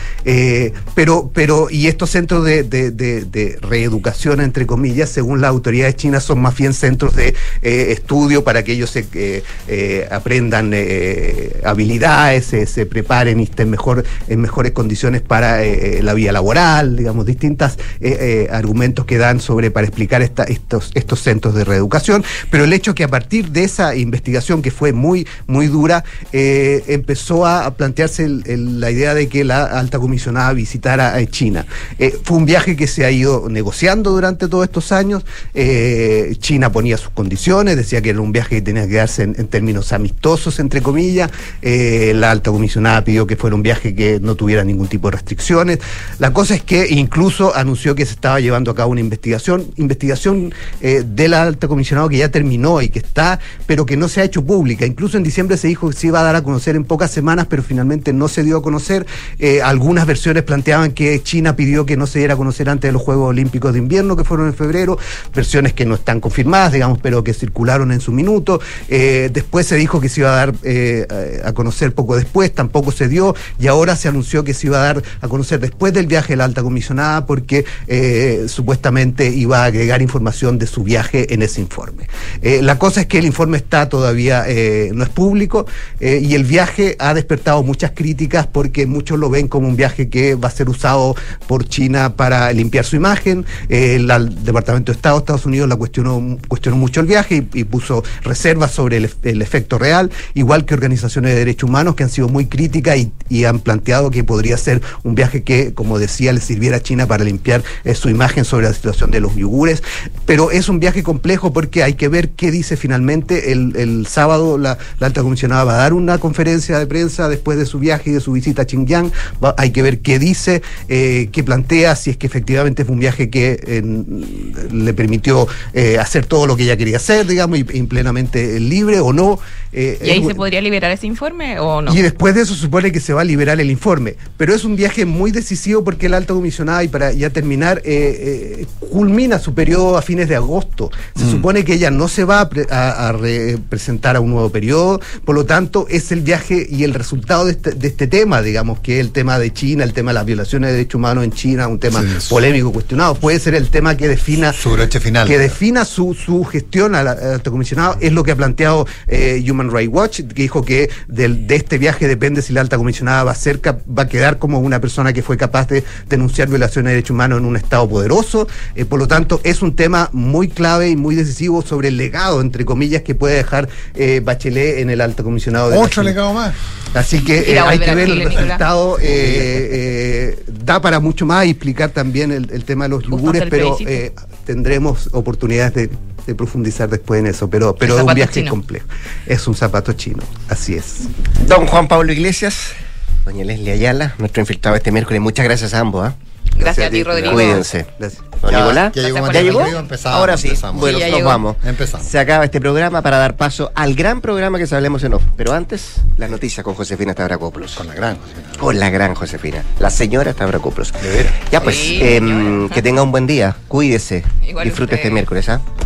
[SPEAKER 20] pero y estos centros de reeducación, entre comillas, según las autoridades chinas, son más bien centros de estudio para que ellos aprendan habilidades, se preparen y estén en mejores condiciones para la vida laboral, digamos, distintos argumentos que dan para explicar estos centros de reeducación. Pero el hecho que a partir de esa investigación, que fue muy, muy dura, empezó a plantearse la idea de que la alta comisionada visitara a China. Fue un viaje que se ha ido negociando durante todos estos años. China ponía sus condiciones, decía que era un viaje que tenía que darse en términos amistosos, entre comillas. La alta comisionada pidió que fuera un viaje que no tuviera ningún tipo de restricciones. La cosa es que incluso anunció que se estaba llevando a cabo una investigación de la alta comisionada, que ya terminó y que está, pero que no se ha hecho pública. Incluso en diciembre se dijo que se iba a dar a conocer en pocas semanas, pero finalmente no se dio a conocer. Algunas versiones planteaban que China pidió que no se diera a conocer antes de los Juegos Olímpicos de Invierno, que fueron en febrero, versiones que no están confirmadas, digamos, pero que circularon en su minuto. Después se dijo que se iba a dar a conocer poco después, tampoco se dio, y ahora se anunció que se iba a dar a conocer después del viaje de la alta comisionada, porque supuestamente iba a agregar información de su viaje en ese informe. La cosa es que el informe está todavía, no es público, y el viaje ha despertado muchas críticas, porque muchos lo ven como un viaje que va a ser usado por China para limpiar su imagen. El Departamento de Estado de Estados Unidos cuestionó mucho el viaje y puso reservas sobre el efecto real, igual que organizaciones de derechos humanos que han sido muy críticas y han planteado que podría ser un viaje que, como decía, le sirviera a China para limpiar su imagen sobre la situación de los uigures. Pero es un viaje complejo, porque hay que ver qué dice finalmente. El sábado la alta comisionada va a dar una conferencia de prensa después de su viaje y de su visita a Xinjiang. Hay que ver qué dice, qué plantea, si es que efectivamente fue un viaje que le permitió hacer todo lo que ella quería hacer, digamos, y plenamente libre o no.
[SPEAKER 19] ¿Y ahí se podría liberar ese informe o no?
[SPEAKER 20] Y después de eso se supone que se va a liberar el informe. Pero es un viaje muy decisivo, porque la alta comisionada, y para ya terminar, culmina su periodo a fines de agosto. Se supone que ella no se va a presentar a un nuevo periodo, por lo tanto es el viaje y el resultado de de este tema, digamos, que es el tema de China, el tema de las violaciones de derechos humanos en China, un tema polémico, cuestionado. Puede ser el tema que defina
[SPEAKER 18] su broche final,
[SPEAKER 20] que defina su gestión al alto comisionado. Es lo que ha planteado Human Rights Watch, que dijo que de este viaje depende si la alta comisionada va a quedar como una persona que fue capaz de denunciar violaciones de derechos humanos en un Estado poderoso. Por lo tanto, es un tema muy clave y muy decisivo sobre el legado, entre comillas, que puede dejar Bachelet en el alto comisionado de
[SPEAKER 18] otro legado más.
[SPEAKER 20] Así que hay que ver el resultado. Da para mucho más y explicar también el tema de los yogures, pero tendremos oportunidades de profundizar después en eso, pero es un viaje chino complejo. Es un zapato chino, así es.
[SPEAKER 2] Don Juan Pablo Iglesias, doña Leslie Ayala, nuestro infiltrado este miércoles, muchas gracias a ambos.
[SPEAKER 19] Gracias a ti, Rodrigo.
[SPEAKER 2] Cuídense.
[SPEAKER 20] Gracias.
[SPEAKER 2] Don Nicolás,
[SPEAKER 18] ¿ya llegó?
[SPEAKER 2] Ahora sí. Bueno,
[SPEAKER 19] sí,
[SPEAKER 2] nos vamos.
[SPEAKER 18] Empezamos.
[SPEAKER 2] Se acaba este programa para dar paso al gran programa que Hablemos en Off. Pero antes, las noticias con Josefina Stavrakopoulos.
[SPEAKER 18] Con la gran Josefina.
[SPEAKER 2] Con la gran Josefina. La señora Stavrakopoulos.
[SPEAKER 18] De veras.
[SPEAKER 2] Ya pues,
[SPEAKER 19] Sí,
[SPEAKER 2] que tenga un buen día. Cuídese.
[SPEAKER 19] Igual
[SPEAKER 2] Disfrute
[SPEAKER 19] usted.
[SPEAKER 2] este miércoles,